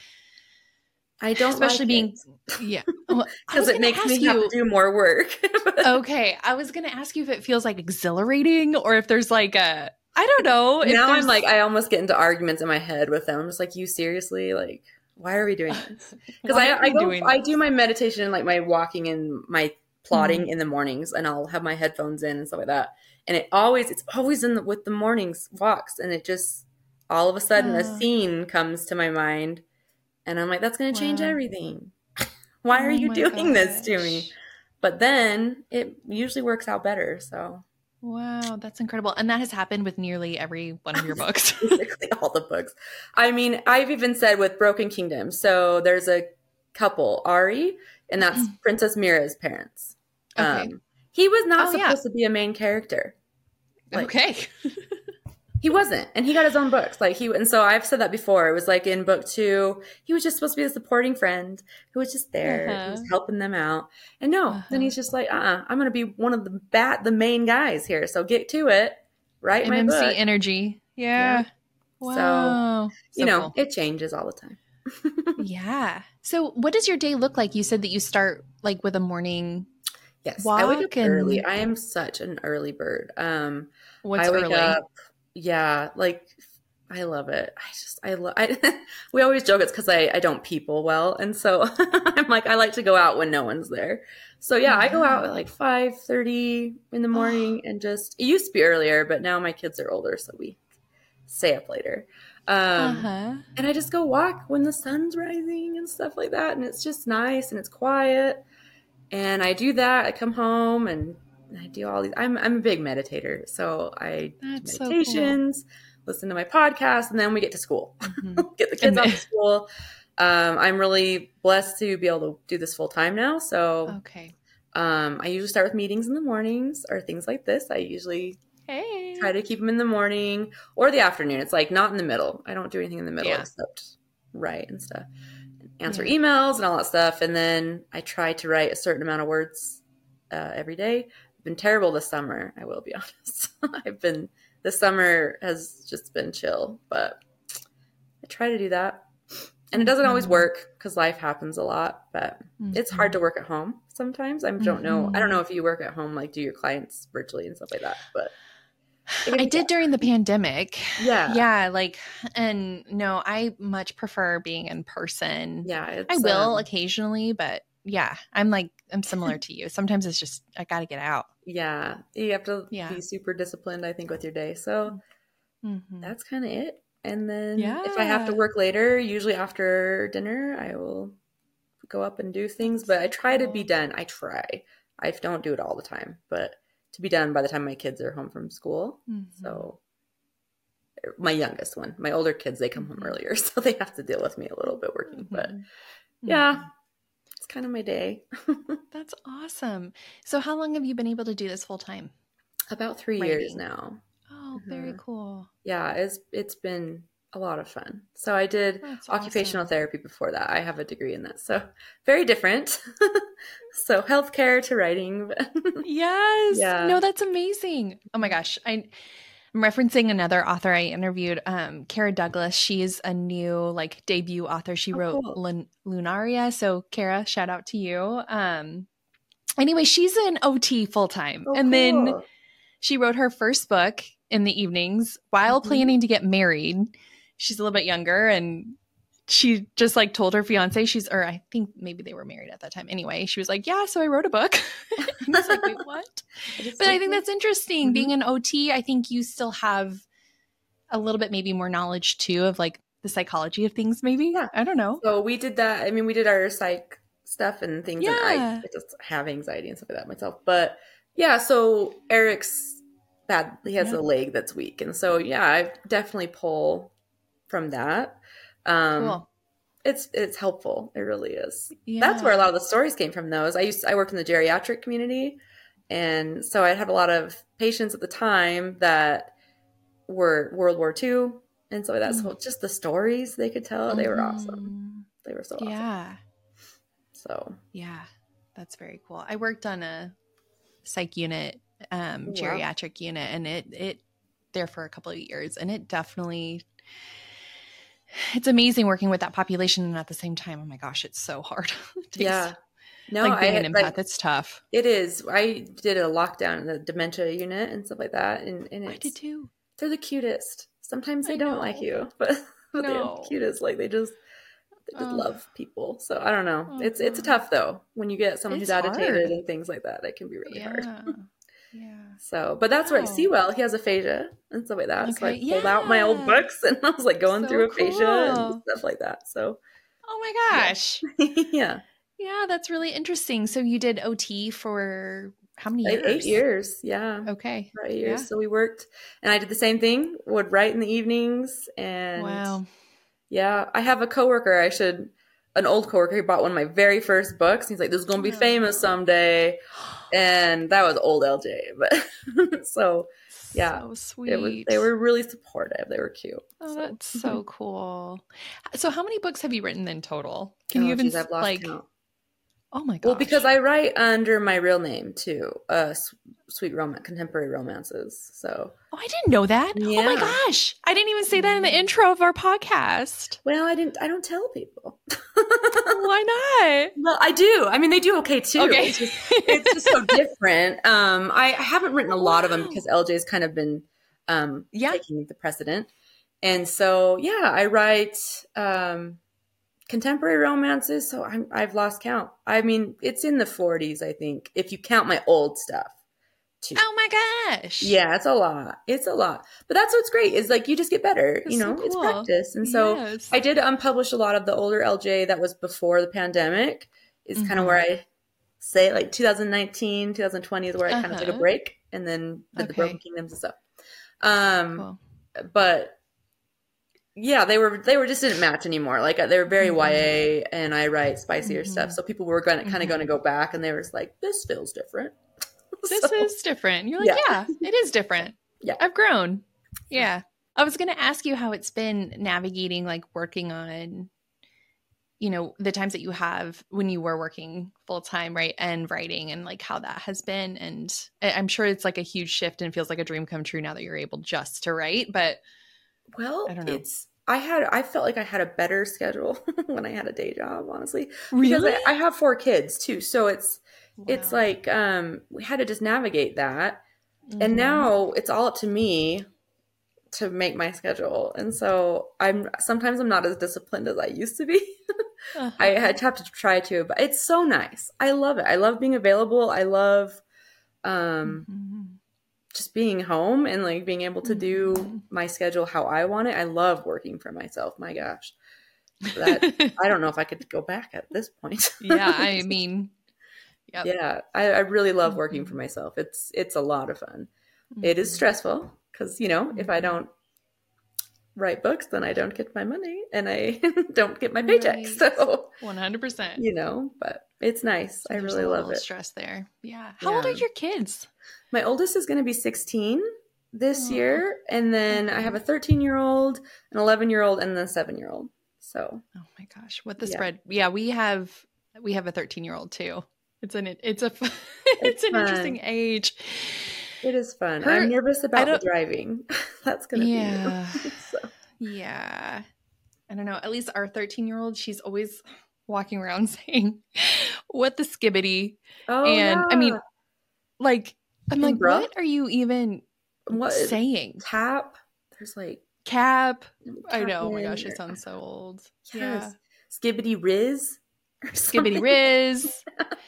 Speaker 3: I don't,
Speaker 2: especially
Speaker 3: like
Speaker 2: being,
Speaker 3: because it makes me have to do more work.
Speaker 2: Okay, I was going to ask you if it feels like exhilarating, or if there's like I don't know.
Speaker 3: Now I'm like, I almost get into arguments in my head with them. I'm just like, you seriously, like, why are we doing this? Because I do my meditation and like my walking and my plotting in the mornings, and I'll have my headphones in and stuff like that. And it's always with the mornings walks, and it just all of a sudden a scene comes to my mind, and I'm like, that's going to change everything. Why are you doing this to me? But then it usually works out better. So.
Speaker 2: Wow, that's incredible. And that has happened with nearly every one of your books.
Speaker 3: Basically all the books. I mean, I've even said with Broken Kingdom. So there's a couple, Ari, and that's Princess Mira's parents.
Speaker 2: Okay.
Speaker 3: He was not supposed to be a main character. Like,
Speaker 2: okay.
Speaker 3: He wasn't. And he got his own books. And so I've said that before. It was like in book 2, he was just supposed to be a supporting friend who was just there. He was helping them out. And then he's just like, I'm going to be one of the main guys here. So get to it. Write my book.
Speaker 2: MMC energy. Yeah. Wow.
Speaker 3: So, you know, cool. It changes all the time.
Speaker 2: Yeah. So what does your day look like? You said that you start like with a morning walk.
Speaker 3: I wake up early. I am such an early bird.
Speaker 2: What's
Speaker 3: I wake
Speaker 2: early?
Speaker 3: up, like I love it. We always joke it's because I don't people well. And so I'm like, I like to go out when no one's there. So I go out at like 5:30 in the morning and it used to be earlier, but now my kids are older. So we stay up later. And I just go walk when the sun's rising and stuff like that. And it's just nice and it's quiet. And I do that. I come home and I do all these. I'm a big meditator. So I do meditations. So cool. Listen to my podcast, and then we get to school. Get the kids off to school. I'm really blessed to be able to do this full time now. So I usually start with meetings in the mornings or things like this. I usually try to keep them in the morning or the afternoon. It's like not in the middle. I don't do anything in the middle except write and stuff. Answer emails and all that stuff. And then I try to write a certain amount of words every day. I've been terrible this summer, I will be honest. This summer has just been chill, but I try to do that. And it doesn't always work because life happens a lot, but it's hard
Speaker 2: Mm-hmm.
Speaker 3: to work at home sometimes. I don't know. I don't know if you work at home, like do your clients virtually and stuff like that, but
Speaker 2: I did during the pandemic.
Speaker 3: Yeah.
Speaker 2: Yeah. Like, and no, I much prefer being in person.
Speaker 3: Yeah.
Speaker 2: I will occasionally, but yeah, I'm similar to you. Sometimes it's just, I got to get out.
Speaker 3: Yeah. You have to be super disciplined, I think, with your day. So that's kind of it. And then if I have to work later, usually after dinner, I will go up and do things, but I try to be done. I don't do it all the time, but to be done by the time my kids are home from school. So my youngest one, my older kids, they come home earlier, so they have to deal with me a little bit working, but yeah, it's kind of my day.
Speaker 2: That's awesome. So how long have you been able to do this full time?
Speaker 3: About 3 years now.
Speaker 2: Oh, very cool.
Speaker 3: Yeah, it's been a lot of fun. So I did occupational therapy before that. I have a degree in that. So very different. So healthcare to writing.
Speaker 2: Yes. Yeah. No, that's amazing. Oh my gosh. I'm referencing another author I interviewed, Kara Douglas. She's a new debut author. She wrote Lunaria. So Kara, shout out to you. Anyway, she's an OT full time. Then she wrote her first book in the evenings while planning to get married. She's a little bit younger, and she just told her fiance or I think maybe they were married at that time. Anyway, she was like, yeah, so I wrote a book. And I was like, wait, what? But I think that's interesting. Being an OT, I think you still have a little bit maybe more knowledge too of the psychology of things maybe. Yeah. I don't know.
Speaker 3: So we did that. I mean, we did our psych stuff and things. Yeah. And I just have anxiety and stuff like that myself. But yeah, so Eric's bad. He has a leg that's weak. And so, yeah, I definitely pull from that. Cool. It's helpful. It really is. Yeah. That's where a lot of the stories came from, though. I worked in the geriatric community, and so I had a lot of patients at the time that were World War II and so that's just the stories they could tell. They were awesome. They were so awesome.
Speaker 2: Yeah.
Speaker 3: So
Speaker 2: yeah, that's very cool. I worked on a psych unit, geriatric unit, and it there for a couple of years, and it definitely. It's amazing working with that population, and at the same time, oh my gosh, it's so hard.
Speaker 3: Yeah.
Speaker 2: No, being an empath, it's tough.
Speaker 3: It is. I did a lockdown in the dementia unit and stuff like that. And
Speaker 2: I did too.
Speaker 3: They're the cutest. Sometimes they don't like you, but they're the cutest. They just love people. So I don't know. It's tough though. When you get someone who's agitated and things like that, it can be really hard.
Speaker 2: Yeah.
Speaker 3: So, but that's right. Sewell, he has aphasia and stuff like that. Okay. So I pulled out my old books and I was going through aphasia and stuff like that. So,
Speaker 2: oh my gosh.
Speaker 3: Yeah.
Speaker 2: Yeah, that's really interesting. So you did OT for how many years?
Speaker 3: 8 years. Yeah.
Speaker 2: Okay.
Speaker 3: 8 years. Yeah. So we worked, and I did the same thing. Would write in the evenings, and
Speaker 2: wow.
Speaker 3: Yeah, I have a coworker. An old coworker. He bought one of my very first books. He's like, "This is gonna be famous someday," and that was old LJ. But so yeah,
Speaker 2: so sweet.
Speaker 3: They were really supportive. They were cute.
Speaker 2: Oh, that's so cool. So how many books have you written in total? Can you even
Speaker 3: I've lost count.
Speaker 2: Oh my gosh.
Speaker 3: Well, because I write under my real name too, sweet romance, contemporary romances. So.
Speaker 2: Oh, I didn't know that. Yeah. Oh my gosh. I didn't even say that in the intro of our podcast.
Speaker 3: Well, I don't tell people.
Speaker 2: Why not?
Speaker 3: Well, I do. I mean, they do okay too. Okay. It's just so different. I haven't written a lot of them because LJ's kind of been taking the precedent. And so, yeah, I write contemporary romances, so I've lost count. I mean, it's in the 40s, I think, if you count my old stuff too.
Speaker 2: Oh my gosh.
Speaker 3: Yeah, it's a lot. It's a lot. But that's what's great is you just get better. That's so cool. It's practice. And so I did unpublish a lot of the older LJ that was before the pandemic. Is kind of where I say 2019, 2020 is where I kind of took a break and then did the Broken Kingdoms and stuff.
Speaker 2: Cool.
Speaker 3: But yeah, they were just didn't match anymore. They were very YA, and I write spicier stuff. So people were going to go back, and they were just like, "This feels different.
Speaker 2: This is different." You're like, yeah, it is different.
Speaker 3: Yeah,
Speaker 2: I've grown. Yeah, I was going to ask you how it's been navigating, working on, the times that you have when you were working full time, right, and writing, and how that has been. And I'm sure it's a huge shift and feels like a dream come true now that you're able just to write, but.
Speaker 3: Well, I felt like I had a better schedule when I had a day job, honestly. Because
Speaker 2: Really?
Speaker 3: I have 4 kids too. So it's
Speaker 2: Wow.
Speaker 3: like we had to just navigate that. And
Speaker 2: Mhm.
Speaker 3: now it's all up to me to make my schedule. And so sometimes I'm not as disciplined as I used to be. I
Speaker 2: Uh-huh.
Speaker 3: had to have to try to, but it's so nice. I love it. I love being available. I love um
Speaker 2: Mhm.
Speaker 3: just being home and like being able to do
Speaker 2: Mhm.
Speaker 3: my schedule how I want it. I love working for myself. My gosh. That I don't know if I could go back at this point.
Speaker 2: Yeah, I mean, yep.
Speaker 3: Yeah, I really love working for
Speaker 2: Mhm.
Speaker 3: myself. It's a lot of fun. It is
Speaker 2: Mhm.
Speaker 3: stressful because, if I
Speaker 2: Mhm.
Speaker 3: don't write books, then I don't get my money and I don't get my paycheck.
Speaker 2: Right.
Speaker 3: So,
Speaker 2: 100%.
Speaker 3: but it's nice.
Speaker 2: So
Speaker 3: I
Speaker 2: there's
Speaker 3: really
Speaker 2: a
Speaker 3: love
Speaker 2: little
Speaker 3: it.
Speaker 2: stress there. Yeah. How old are
Speaker 3: Yeah.
Speaker 2: your kids?
Speaker 3: My oldest is going to be 16 this
Speaker 2: Oh,
Speaker 3: year. And then I have
Speaker 2: okay.
Speaker 3: a 13-year-old, an 11-year-old, and then a 7-year-old. So,
Speaker 2: Oh my gosh, what the
Speaker 3: yeah,
Speaker 2: spread? Yeah, we have a 13-year-old too. It's a
Speaker 3: it's
Speaker 2: it's an interesting
Speaker 3: fun.
Speaker 2: age.
Speaker 3: It is fun. I'm
Speaker 2: Her
Speaker 3: nervous
Speaker 2: I
Speaker 3: about the
Speaker 2: don't
Speaker 3: driving. That's going to be new.
Speaker 2: Yeah.
Speaker 3: So,
Speaker 2: Yeah. I don't know. At least our 13-year-old, she's always walking around saying, "What the skibbity?"
Speaker 3: oh,
Speaker 2: And I
Speaker 3: yeah.
Speaker 2: mean, like I'm
Speaker 3: And
Speaker 2: like,
Speaker 3: bruh,
Speaker 2: "What are you even
Speaker 3: what is
Speaker 2: saying?"
Speaker 3: tap? There's like
Speaker 2: Cap. I
Speaker 3: tap
Speaker 2: know. Oh my gosh,
Speaker 3: in
Speaker 2: it
Speaker 3: or
Speaker 2: sounds so old. Yeah.
Speaker 3: yes, skibbity riz or
Speaker 2: Skibbity
Speaker 3: something.
Speaker 2: Riz,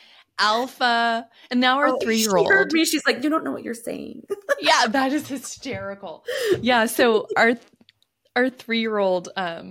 Speaker 2: Alpha, and now our
Speaker 3: Oh, she heard
Speaker 2: 3-year-old.
Speaker 3: me. She's like, you don't know what you're saying.
Speaker 2: Yeah, that is hysterical. Yeah, so our 3-year-old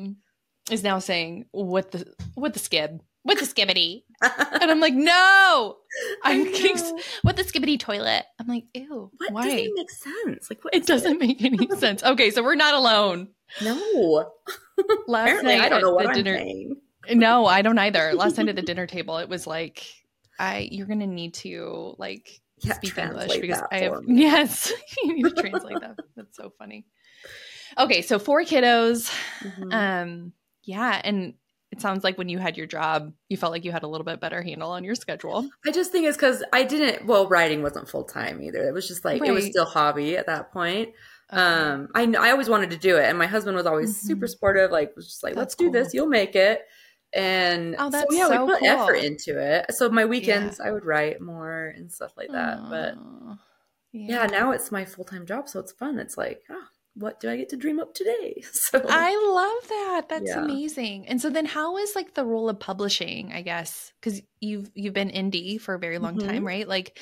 Speaker 2: is now saying what the skib? What the skibbity? And I'm like, no!
Speaker 3: I
Speaker 2: I'm getting
Speaker 3: know.
Speaker 2: what the skibbity toilet. I'm like, ew,
Speaker 3: What doesn't even
Speaker 2: why?
Speaker 3: make sense? Like, what
Speaker 2: It
Speaker 3: is it?
Speaker 2: doesn't make any sense. Okay, so we're not alone.
Speaker 3: No.
Speaker 2: Last
Speaker 3: Apparently, I
Speaker 2: night
Speaker 3: don't know
Speaker 2: at
Speaker 3: what
Speaker 2: the
Speaker 3: I'm
Speaker 2: dinner
Speaker 3: saying.
Speaker 2: No, I don't either. Last night at the dinner table, it was like, you're gonna need to like
Speaker 3: Yeah,
Speaker 2: speak English
Speaker 3: translate
Speaker 2: because
Speaker 3: that
Speaker 2: I have
Speaker 3: for me.
Speaker 2: yes, you need to translate that. That's so funny. Okay, so 4 kiddos.
Speaker 3: Hmm.
Speaker 2: Um, yeah, and it sounds like when you had your job, you felt like you had a little bit better handle on your schedule.
Speaker 3: I just think it's because I didn't. Well, writing wasn't full time either. It was just like it was
Speaker 2: Right.
Speaker 3: still hobby at that point.
Speaker 2: Okay.
Speaker 3: I always wanted to do it, and my husband was always super
Speaker 2: Hmm.
Speaker 3: supportive. Like, was just like,
Speaker 2: That's
Speaker 3: "Let's do this.
Speaker 2: cool.
Speaker 3: You'll make it." And
Speaker 2: Oh,
Speaker 3: so
Speaker 2: that's
Speaker 3: yeah, we
Speaker 2: so
Speaker 3: put effort
Speaker 2: cool.
Speaker 3: into it. So my
Speaker 2: Yeah.
Speaker 3: weekends, I would write more and stuff like that. But
Speaker 2: Oh,
Speaker 3: yeah,
Speaker 2: yeah.
Speaker 3: now it's my full time job, so it's fun. It's like, what do I get to dream up today? So
Speaker 2: I love that. That's
Speaker 3: yeah.
Speaker 2: amazing. And so then how is like the role of publishing, I guess? Cuz you've been indie for a very long
Speaker 3: Hmm.
Speaker 2: time, right? Like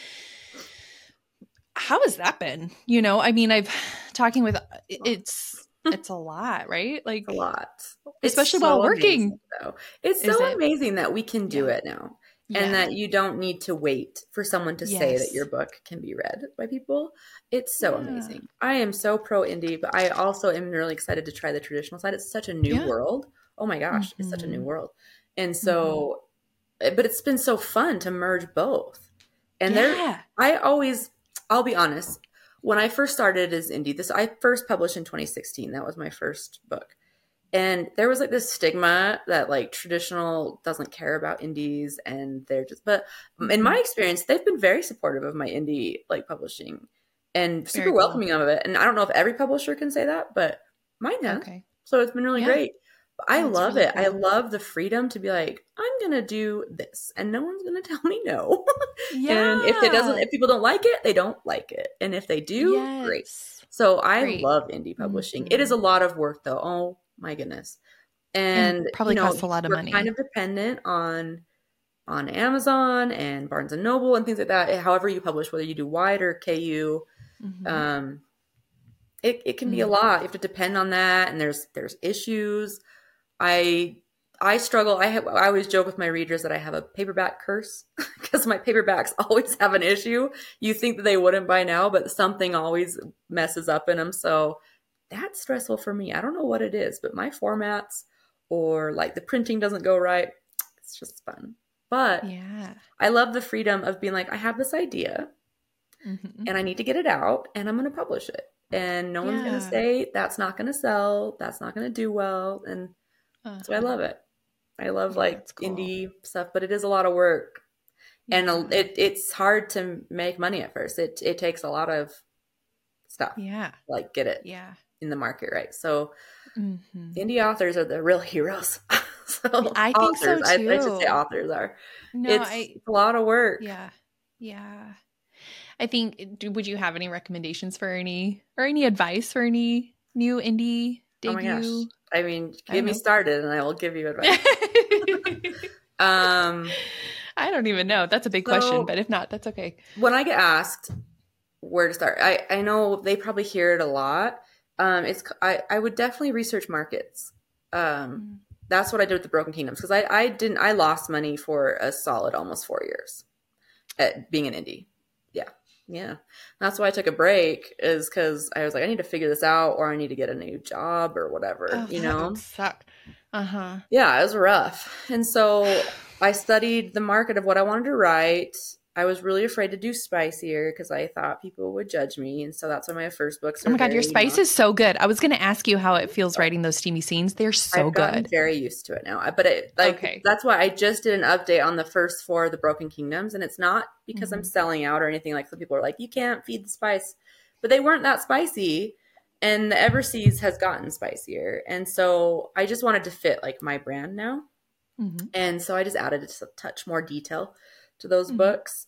Speaker 2: how has that been? I mean, I've talking with it's a lot, right?
Speaker 3: A
Speaker 2: Like
Speaker 3: lot. It's
Speaker 2: especially while
Speaker 3: so amazing,
Speaker 2: working.
Speaker 3: though. It's so
Speaker 2: Is it?
Speaker 3: amazing that we can do
Speaker 2: Yeah.
Speaker 3: it now and
Speaker 2: Yeah.
Speaker 3: that you don't need to wait for someone to say that your
Speaker 2: Yes.
Speaker 3: book can be read by people. It's so
Speaker 2: Yeah.
Speaker 3: amazing. I am so pro indie, but I also am really excited to try the traditional side. It's such a new
Speaker 2: Yeah.
Speaker 3: world. Oh my gosh, it's such a new
Speaker 2: Mhm.
Speaker 3: world. And
Speaker 2: Mhm.
Speaker 3: so, but it's been so fun to merge both. And
Speaker 2: Yeah.
Speaker 3: I'll be honest, when I first started as indie, I first published in 2016. That was my first book. And there was like this stigma that like traditional doesn't care about indies and but in my
Speaker 2: Mhm.
Speaker 3: experience, they've been very supportive of my indie like publishing and super
Speaker 2: Very cool.
Speaker 3: welcoming of it. And I don't know if every publisher can say that, but mine has.
Speaker 2: Okay.
Speaker 3: So it's been really
Speaker 2: Yeah.
Speaker 3: great. But I
Speaker 2: That's
Speaker 3: love
Speaker 2: really
Speaker 3: it. I
Speaker 2: cool.
Speaker 3: love the freedom to be like, I'm going to do this and no one's going to tell me no. And
Speaker 2: Yeah.
Speaker 3: if people don't like it, they don't like it. And if they do, great.
Speaker 2: Yes.
Speaker 3: So I
Speaker 2: Great.
Speaker 3: love indie publishing. It is a
Speaker 2: Mhm.
Speaker 3: lot of work though. Oh my goodness.
Speaker 2: And
Speaker 3: And
Speaker 2: probably costs a lot of
Speaker 3: we're kind
Speaker 2: money.
Speaker 3: of dependent on Amazon and Barnes and Noble and things like that. However you publish, whether you do wide or KU,
Speaker 2: Mhm.
Speaker 3: um, it can be a
Speaker 2: Mm.
Speaker 3: lot. You have to depend on that, and there's issues. I I struggle. I always joke with my readers that I have a paperback curse because my paperbacks always have an issue. You think that they wouldn't by now, but something always messes up in them. So that's stressful for me. I don't know what it is, but my formats or like the printing doesn't go right. It's just fun. But
Speaker 2: Yeah.
Speaker 3: I love the freedom of being like, I have this idea
Speaker 2: Mhm.
Speaker 3: and I need to get it out and I'm going to publish it. And no one's going to
Speaker 2: Yeah.
Speaker 3: say that's not going to sell, that's not going to do well. And so I
Speaker 2: Uh-huh.
Speaker 3: love it. I love
Speaker 2: Yeah,
Speaker 3: like
Speaker 2: that's cool.
Speaker 3: indie stuff, but it is a lot of work and
Speaker 2: Yeah.
Speaker 3: it's hard to make money at first. It takes a lot of stuff
Speaker 2: Yeah.
Speaker 3: like get it
Speaker 2: Yeah.
Speaker 3: in the market, right? So Indie authors are the real heroes. So
Speaker 2: I think so
Speaker 3: authors,
Speaker 2: too.
Speaker 3: I should say authors are.
Speaker 2: No,
Speaker 3: It's a lot of work.
Speaker 2: Yeah. Yeah. I think, would you have any recommendations for any advice for any new indie
Speaker 3: Oh my gosh.
Speaker 2: debut?
Speaker 3: I mean, get me started and I will give you advice.
Speaker 2: I don't even know. That's a big question, but if not, that's okay.
Speaker 3: When I get asked where to start, I know they probably hear it a lot. I would definitely research markets. That's what I did with the Broken Kingdoms, because I lost money for a solid almost 4 years at being an indie. Yeah. That's why I took a break, is because I was like, I need to figure this out, or I need to get a new job or whatever,
Speaker 2: That would suck.
Speaker 3: Yeah, it was rough. And so I studied the market of what I wanted to write. I was really afraid to do spicier because I thought people would judge me. And so that's why my first books are
Speaker 2: Oh my God, your spice is so good. I was going to ask you how it feels writing those steamy scenes. They're so
Speaker 3: I've gotten
Speaker 2: good.
Speaker 3: very used to it now. But that's why I just did an update on the first 4 of the Broken Kingdoms. And it's not because I'm selling out or anything. Like, some people are like, you can't feed the spice. But they weren't that spicy. And the Everseas has gotten spicier. And so I just wanted to fit like my brand now. And so I just added a touch more detail to those books.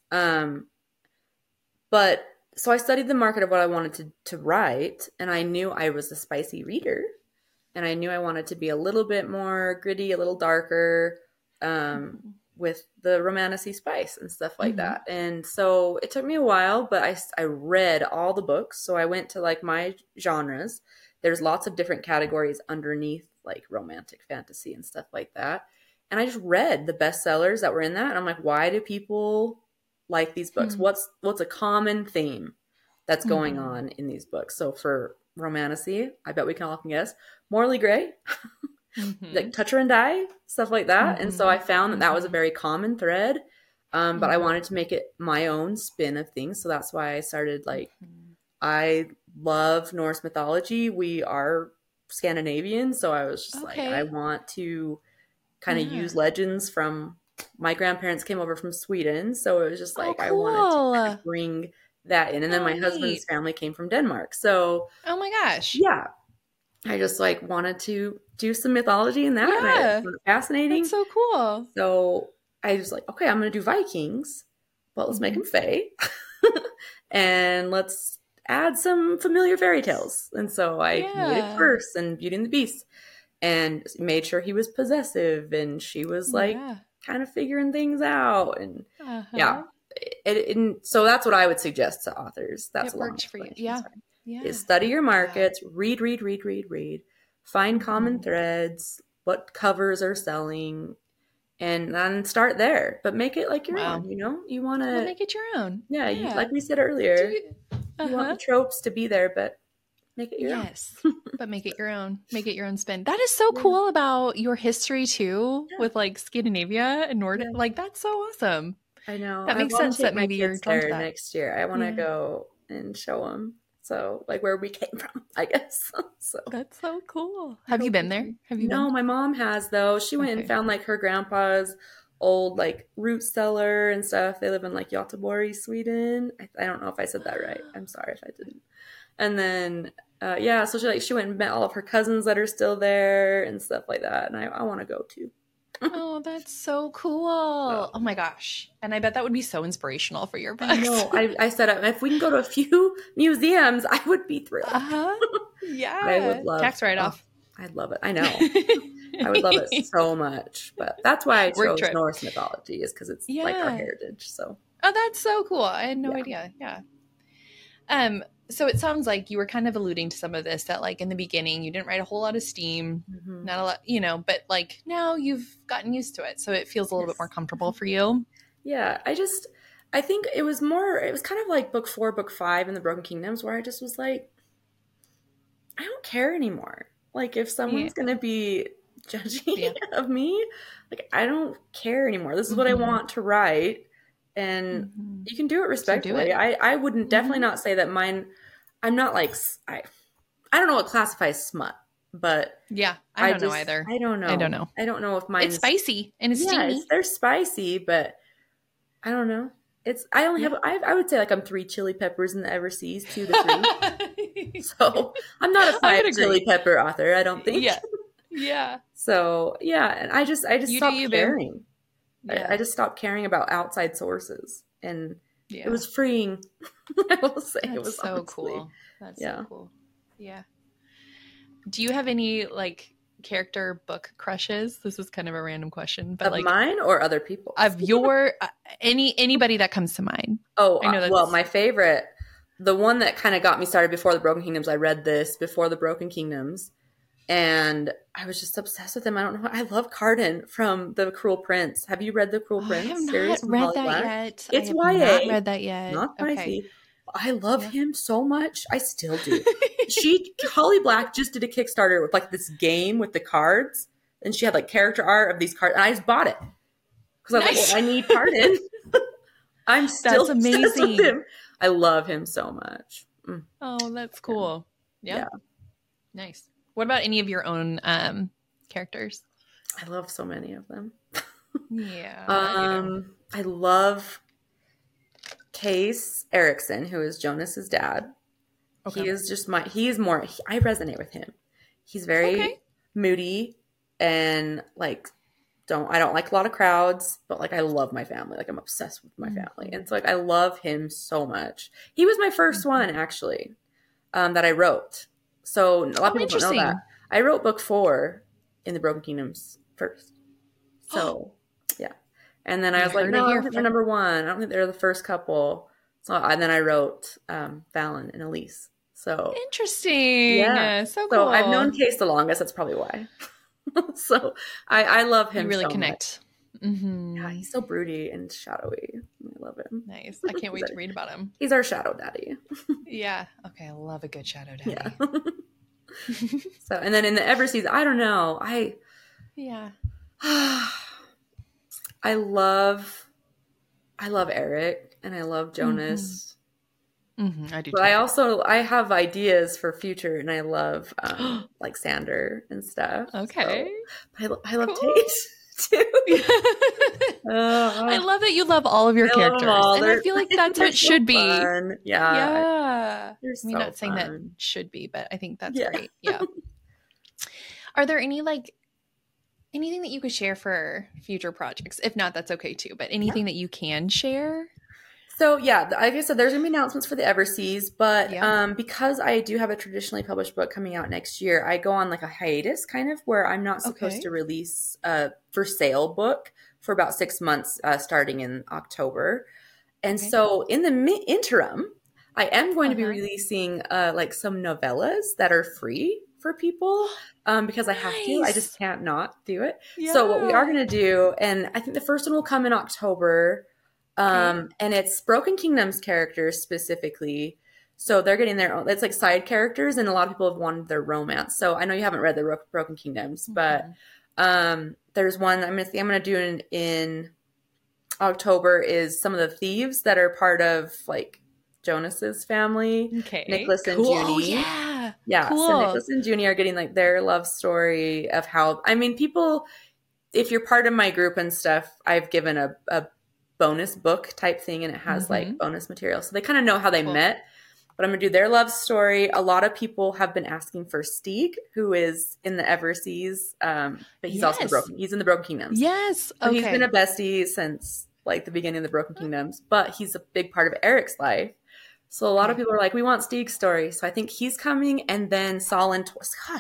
Speaker 3: But so I studied the market of what I wanted to write, and I knew I was a spicy reader, and I knew I wanted to be a little bit more gritty, a little darker, with the romantic-y spice and stuff like that. And so it took me a while, but I read all the books. So I went to like my genres. There's lots of different categories underneath, like romantic fantasy and stuff like that. And I just read the bestsellers that were in that. And I'm like, why do people like these books? What's a common theme that's going on in these books? So for romantasy, I bet we can all can guess. Morley Gray, like Toucher and Die, stuff like that. And so I found that was a very common thread. But I wanted to make it my own spin of things. So that's why I started I love Norse mythology. We are Scandinavian. So I was just like, I want to kind of use legends from, my grandparents came over from Sweden. So it was just like, I wanted to kind of bring that in. And then my husband's family came from Denmark. So,
Speaker 2: oh my gosh.
Speaker 3: Yeah. I just like wanted to do some mythology in that. And I found it fascinating.
Speaker 2: That's so cool.
Speaker 3: So I was like, okay, I'm going to do Vikings, but let's make them Fae. And let's add some familiar fairy tales. And so I made it first, and Beauty and the Beast, and made sure he was possessive, and she was like kind of figuring things out. And so that's what I would suggest to authors. That's
Speaker 2: it worked for you.
Speaker 3: Is study your markets, read, find common threads, what covers are selling, and then start there. But make it like your own, you want to
Speaker 2: make it your own.
Speaker 3: Yeah. Like we said earlier, you want the tropes to be there, but make it your own.
Speaker 2: But make it your own. Make it your own spin. That is so cool about your history too, with like Scandinavia and Nordic. Like, that's so awesome.
Speaker 3: I know.
Speaker 2: That makes sense that maybe you're drawn to that.
Speaker 3: Next year. I want to go and show them. So, like, where we came from, I guess. So
Speaker 2: that's so cool. Have you been there?
Speaker 3: No, my mom has, though. She went and found like her grandpa's old like root cellar and stuff. They live in like Göteborg, Sweden. I don't know if I said that right. I'm sorry if I didn't. And then so she went and met all of her cousins that are still there and stuff like that. And I want to go too.
Speaker 2: Oh, that's so cool. Oh my gosh. And I bet that would be so inspirational for your books.
Speaker 3: I know. I said, if we can go to a few museums, I would be thrilled.
Speaker 2: Yeah.
Speaker 3: I would love
Speaker 2: tax write-off.
Speaker 3: I'd love it. I know. I would love it so much. But that's why I chose Norse mythology, is because it's like our heritage. So.
Speaker 2: Oh, that's so cool. I had no idea. Yeah. So it sounds like you were kind of alluding to some of this, that like in the beginning you didn't write a whole lot of steam, not a lot, but like now you've gotten used to it. So it feels a little bit more comfortable for you.
Speaker 3: Yeah. I think it was kind of like book 4, book 5 in the Broken Kingdoms, where I just was like, I don't care anymore. Like, if someone's going to be judging of me, like, I don't care anymore. This is what I want to write. And you can do it respectfully. So I wouldn't definitely not say that mine, I'm not like, I don't know what classifies smut, but
Speaker 2: I don't know either.
Speaker 3: I don't know. I don't know if mine
Speaker 2: it's spicy and it's steamy.
Speaker 3: They're spicy, but I don't know. I only have, I would say like I'm 3 chili peppers in the Everseas, 2 to 3. So I'm not a
Speaker 2: I would
Speaker 3: five
Speaker 2: agree.
Speaker 3: chili pepper author, I don't think.
Speaker 2: Yeah. Yeah.
Speaker 3: So yeah, and I just
Speaker 2: You do
Speaker 3: stopped
Speaker 2: you, boo.
Speaker 3: caring.
Speaker 2: Yeah.
Speaker 3: I just stopped caring about outside sources, and
Speaker 2: Yeah.
Speaker 3: it was freeing. I will say
Speaker 2: That's
Speaker 3: it was
Speaker 2: so
Speaker 3: honestly,
Speaker 2: cool. That's
Speaker 3: yeah.
Speaker 2: so cool. Yeah. Do you have any like character book crushes? This is kind of a random question, but
Speaker 3: Of
Speaker 2: like
Speaker 3: mine or other people?
Speaker 2: of your anybody that comes to mind.
Speaker 3: Oh,
Speaker 2: I know that's
Speaker 3: well, my favorite, the one that kind of got me started before the Broken Kingdoms. I read this before the Broken Kingdoms, and I was just obsessed with him. I don't know. I love Cardan from The Cruel Prince. Have you read The Cruel
Speaker 2: I
Speaker 3: Prince
Speaker 2: have
Speaker 3: series
Speaker 2: not
Speaker 3: from
Speaker 2: read
Speaker 3: Holly
Speaker 2: that
Speaker 3: Black?
Speaker 2: yet.
Speaker 3: It's
Speaker 2: I have
Speaker 3: YA,
Speaker 2: not read that yet.
Speaker 3: not
Speaker 2: Okay.
Speaker 3: spicy. I love
Speaker 2: Yeah.
Speaker 3: him so much. I still do. Holly Black just did a Kickstarter with like this game with the cards, and she had like character art of these cards, and I just bought it because I was
Speaker 2: Nice.
Speaker 3: like, well, I need Cardan. I'm still
Speaker 2: That's
Speaker 3: obsessed with
Speaker 2: amazing.
Speaker 3: him. I love him so much.
Speaker 2: Oh, that's cool. Yeah.
Speaker 3: Yeah.
Speaker 2: Nice. What about any of your own characters?
Speaker 3: I love so many of them.
Speaker 2: Yeah.
Speaker 3: I love Case Erickson, who is Jonas's dad.
Speaker 2: Okay.
Speaker 3: He is just I resonate with him. He's very moody and like I don't like a lot of crowds, but like I love my family. Like I'm obsessed with my family. And so like I love him so much. He was my first one actually, that I wrote. So a lot of people don't know that. I wrote book 4 in the Broken Kingdoms first. So yeah. And then I was like, no, I don't think they're number 1. I don't think they're the first couple. So and then I wrote Fallon and Elise. So
Speaker 2: interesting.
Speaker 3: Yeah.
Speaker 2: So cool.
Speaker 3: So I've known Case the longest. That's probably why. So I love him.
Speaker 2: You really
Speaker 3: so
Speaker 2: connect.
Speaker 3: Mm-hmm. Yeah, he's so broody and shadowy. I love him.
Speaker 2: Nice. I can't wait to read about him.
Speaker 3: He's our shadow daddy.
Speaker 2: Yeah. Okay. I love a good shadow daddy.
Speaker 3: Yeah. So, and then in the Everseas, I don't know.
Speaker 2: Yeah.
Speaker 3: I love Eric and I love Jonas.
Speaker 2: Mm-hmm. I do.
Speaker 3: But too. I have ideas for future, and I love like Sander and stuff.
Speaker 2: Okay.
Speaker 3: So I love Tate too.
Speaker 2: I love that you love all of your characters, and I feel like that's how it should be.
Speaker 3: Fun. Yeah.
Speaker 2: I mean, not saying that should be, but I think that's great. Yeah. Are there any anything that you could share for future projects? If not, that's okay too. But anything that you can share?
Speaker 3: So yeah, like I said, there's gonna be announcements for the Everseas, but because I do have a traditionally published book coming out next year, I go on like a hiatus kind of where I'm not supposed to release a for sale book for about 6 months, starting in October. And so in the interim, I am going to be releasing like some novellas that are free for people because I have to. I just can't not do it. Yeah. So what we are going to do, and I think the first one will come in October. And it's Broken Kingdoms characters specifically. So they're getting their own, it's like side characters, and a lot of people have wanted their romance. So I know you haven't read the Broken Kingdoms, but there's one I'm gonna do in October is some of the thieves that are part of like Jonas's family.
Speaker 2: Okay.
Speaker 3: Nicholas and Junie.
Speaker 2: Oh, yeah.
Speaker 3: Yeah.
Speaker 2: Cool.
Speaker 3: So Nicholas and Junie are getting like their love story of how, I mean, people, if you're part of my group and stuff, I've given a bonus book type thing, and it has like bonus material, so they kind of know how they met. But I'm gonna do their love story. A lot of people have been asking for Stieg, who is in the Everseas, but he's also he's in the Broken Kingdoms.
Speaker 2: Yes,
Speaker 3: so he's been a bestie since like the beginning of the Broken Kingdoms, but he's a big part of Eric's life. So a lot of people are like, we want Stieg's story. So I think he's coming, and then Saul and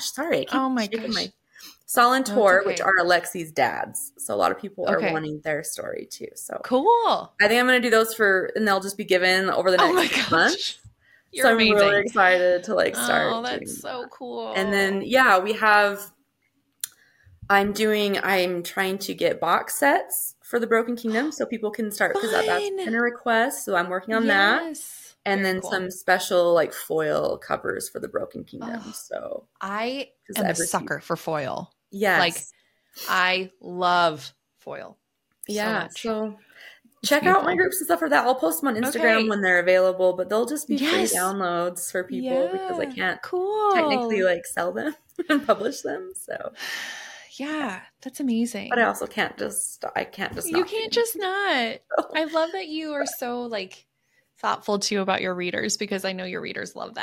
Speaker 3: Saul and Tor, which are Alexi's dads. So a lot of people are wanting their story too. So
Speaker 2: cool.
Speaker 3: I think I'm going to do those and they'll just be given over the next month.
Speaker 2: You're amazing.
Speaker 3: I'm really excited to like start.
Speaker 2: Oh, that's so cool.
Speaker 3: And then, we have, I'm trying to get box sets for the Broken Kingdom so people can start, because that's been a request. So I'm working on that. And then some special like foil covers for the Broken Kingdom. So
Speaker 2: I am a sucker for foil.
Speaker 3: Yes.
Speaker 2: Like I love foil.
Speaker 3: Yeah. So check out my groups and stuff for that. I'll post them on Instagram when they're available, but they'll just be free downloads for people because I can't technically like sell them and publish them. So
Speaker 2: yeah, that's amazing.
Speaker 3: But I also can't just
Speaker 2: You can't just not. I love that you are so like thoughtful too about your readers, because I know your readers love that.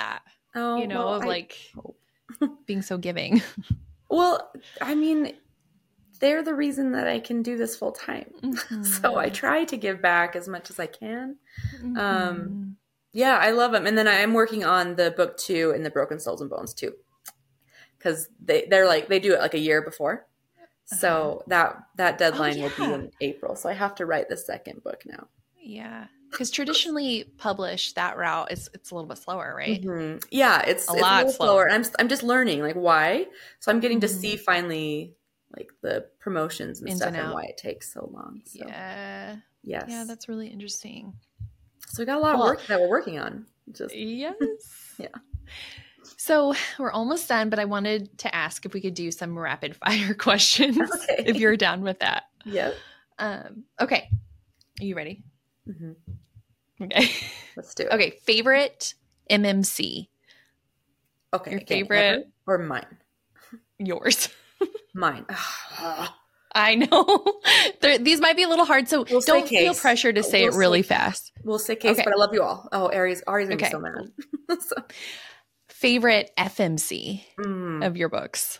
Speaker 3: Oh, well,
Speaker 2: of like being so giving.
Speaker 3: well, I mean, they're the reason that I can do this full time. So I try to give back as much as I can. Yeah, I love them. And then I'm working on the book 2 in the Broken Souls and Bones too. Because they're like, they do it like a year before. So that deadline will be in April. So I have to write the second book now.
Speaker 2: Yeah. Because traditionally published that route, it's a little bit slower, right?
Speaker 3: Yeah, it's a
Speaker 2: lot
Speaker 3: little slower. I'm just learning like why. So I'm getting to see finally like the promotions and stuff and why it takes so long. So,
Speaker 2: yeah.
Speaker 3: Yes.
Speaker 2: Yeah, that's really interesting.
Speaker 3: So we got a lot of work that we're working on.
Speaker 2: Yes.
Speaker 3: Yeah.
Speaker 2: So we're almost done, but I wanted to ask if we could do some rapid fire questions if you're down with that.
Speaker 3: Yep.
Speaker 2: Okay. Are you ready? Okay.
Speaker 3: Let's do it.
Speaker 2: Okay. Favorite MMC?
Speaker 3: Okay.
Speaker 2: Your favorite
Speaker 3: or mine?
Speaker 2: Yours.
Speaker 3: Mine.
Speaker 2: I know. These might be a little hard, so don't feel pressure to say it really fast.
Speaker 3: We'll say Case, but I love you all. Oh, Ari's gonna be so mad.
Speaker 2: Favorite FMC of your books?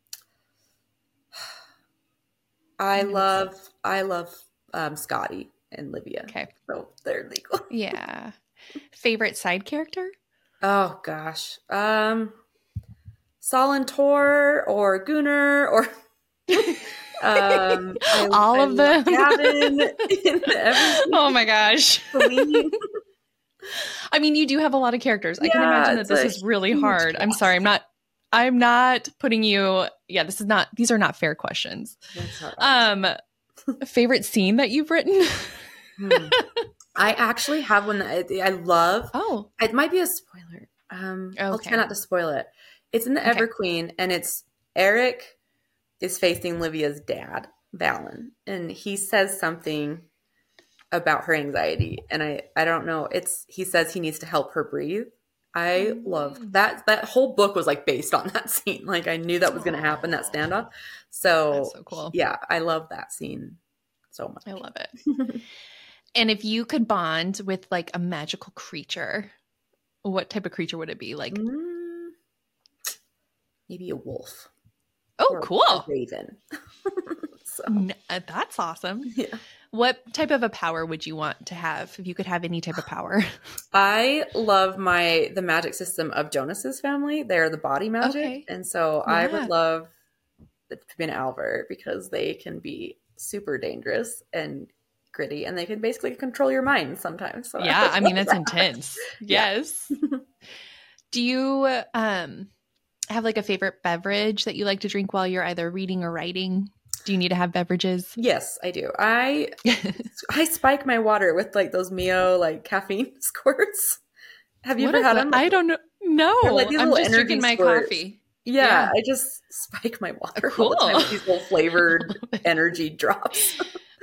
Speaker 3: I love Scotty and Livia.
Speaker 2: Okay.
Speaker 3: So they're legal.
Speaker 2: Yeah. Favorite side character?
Speaker 3: Oh gosh. Salantor or Gunnar or
Speaker 2: all of them.
Speaker 3: Gavin
Speaker 2: oh my gosh. I mean, you do have a lot of characters. I can imagine that this is really hard. I'm sorry. I'm not putting you. Yeah, these are not fair questions. Favorite scene that you've written?
Speaker 3: I actually have one that I love.
Speaker 2: Oh,
Speaker 3: it might be a spoiler. I'll try not to spoil it. It's in the Everqueen, and it's Eric is facing Livia's dad, Valen, and he says something about her anxiety, and I don't know. He says he needs to help her breathe. I love that. That whole book was like based on that scene. Like I knew that was going to happen, that standoff. So,
Speaker 2: that's so cool.
Speaker 3: Yeah, I love that scene so much.
Speaker 2: I love it. And if you could bond with like a magical creature, what type of creature would it be? Like
Speaker 3: maybe a wolf.
Speaker 2: Oh, cool.
Speaker 3: A raven.
Speaker 2: That's awesome.
Speaker 3: Yeah.
Speaker 2: What type of a power would you want to have if you could have any type of power?
Speaker 3: I love the magic system of Jonas's family. They're the body magic. And so I would love to be an Alver because they can be super dangerous and gritty and they can basically control your mind sometimes. So
Speaker 2: I mean, that's intense. Yes. Do you have like a favorite beverage that you like to drink while you're either reading or writing? Do you need to have beverages?
Speaker 3: Yes, I do. I spike my water with like those Mio like caffeine squirts. Have you ever had them?
Speaker 2: I don't know. No,
Speaker 3: like
Speaker 2: I'm just drinking my coffee.
Speaker 3: Yeah, I just spike my water all the time with these little flavored energy drops.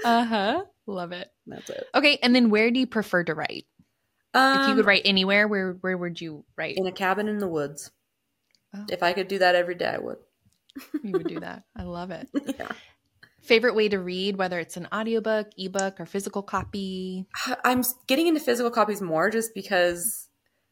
Speaker 2: Love it.
Speaker 3: That's it.
Speaker 2: Okay, and then where do you prefer to write? If you could write anywhere, where would you write?
Speaker 3: In a cabin in the woods. Oh. If I could do that every day, I would.
Speaker 2: You would do that. I love it.
Speaker 3: Yeah.
Speaker 2: Favorite way to read, whether it's an audiobook, ebook, or physical copy?
Speaker 3: I'm getting into physical copies more just because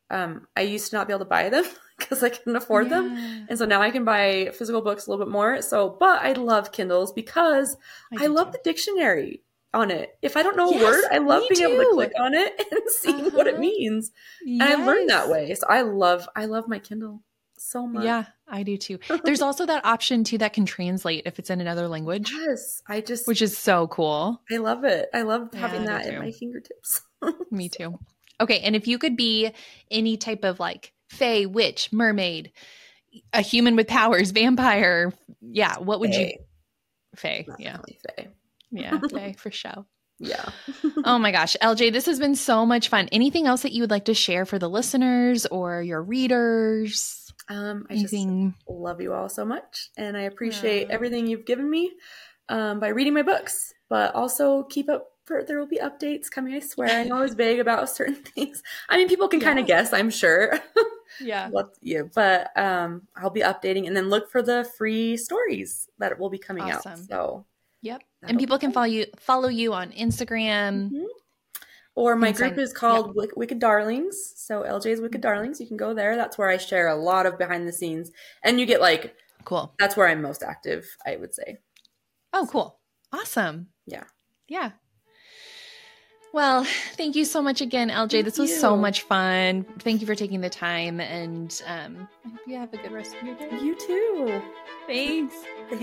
Speaker 3: I used to not be able to buy them because I couldn't afford them. And so now I can buy physical books a little bit more. But I love Kindles because I love the dictionary on it. If I don't know a word, I love being able to click on it and see what it means. And I learned that way. So I love my Kindle so much.
Speaker 2: Yeah, I do too. There's also that option too that can translate if it's in another language.
Speaker 3: Yes, which
Speaker 2: is so cool.
Speaker 3: I love it. I love having that at my fingertips.
Speaker 2: Me too. Okay, and if you could be any type of like fae, witch, mermaid, a human with powers, vampire, what would you? Fae,
Speaker 3: Fae.
Speaker 2: Yeah, fae for sure.
Speaker 3: Yeah.
Speaker 2: Oh my gosh, LJ, this has been so much fun. Anything else that you would like to share for the listeners or your readers?
Speaker 3: I just love you all so much, and I appreciate everything you've given me by reading my books. But also keep up. There will be updates coming. I swear. I'm always vague about certain things. I mean, people can kind of guess, I'm sure. But I'll be updating, and then look for the free stories that will be coming out. So
Speaker 2: and people can follow you on Instagram.
Speaker 3: Or my group is called Wicked Darlings. So LJ's Wicked Darlings. You can go there. That's where I share a lot of behind the scenes. And you get like,
Speaker 2: cool.
Speaker 3: That's where I'm most active, I would say.
Speaker 2: Oh, cool. Awesome.
Speaker 3: Yeah.
Speaker 2: Yeah. Well, thank you so much again, LJ. This was so much fun. Thank you for taking the time, and I hope you have a good rest of your day.
Speaker 3: You too.
Speaker 2: Thanks.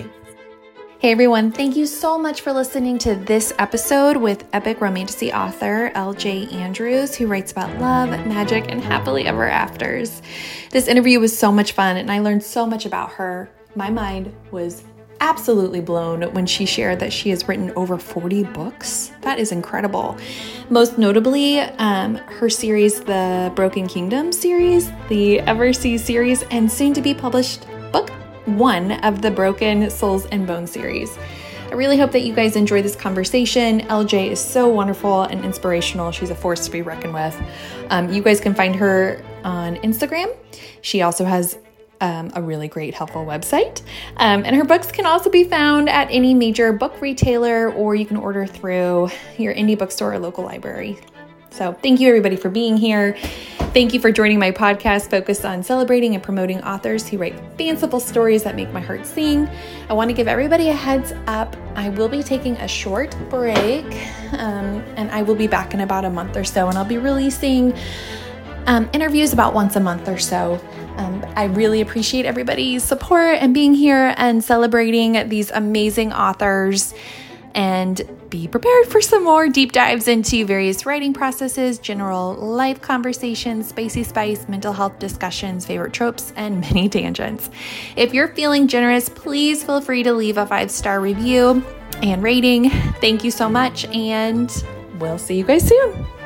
Speaker 1: Hey everyone, thank you so much for listening to this episode with epic romantasy author LJ Andrews, who writes about love, magic, and happily ever afters. This interview was so much fun, and I learned so much about her. My mind was absolutely blown when she shared that she has written over 40 books. That is incredible. Most notably, her series, the Broken Kingdom series, the Eversea series, and soon to be published book 1 of the Broken Souls and Bones series. I really hope that you guys enjoy this conversation. LJ is so wonderful and inspirational. She's a force to be reckoned with. You guys can find her on Instagram. She also has a really great, helpful website. And her books can also be found at any major book retailer, or you can order through your indie bookstore or local library. So thank you everybody for being here. Thank you for joining my podcast focused on celebrating and promoting authors who write fanciful stories that make my heart sing. I want to give everybody a heads up. I will be taking a short break, and I will be back in about a month or so, and I'll be releasing interviews about once a month or so. I really appreciate everybody's support and being here and celebrating these amazing authors, and be prepared for some more deep dives into various writing processes, general life conversations, spicy spice, mental health discussions, favorite tropes, and many tangents. If you're feeling generous, please feel free to leave a 5-star review and rating. Thank you so much, and we'll see you guys soon.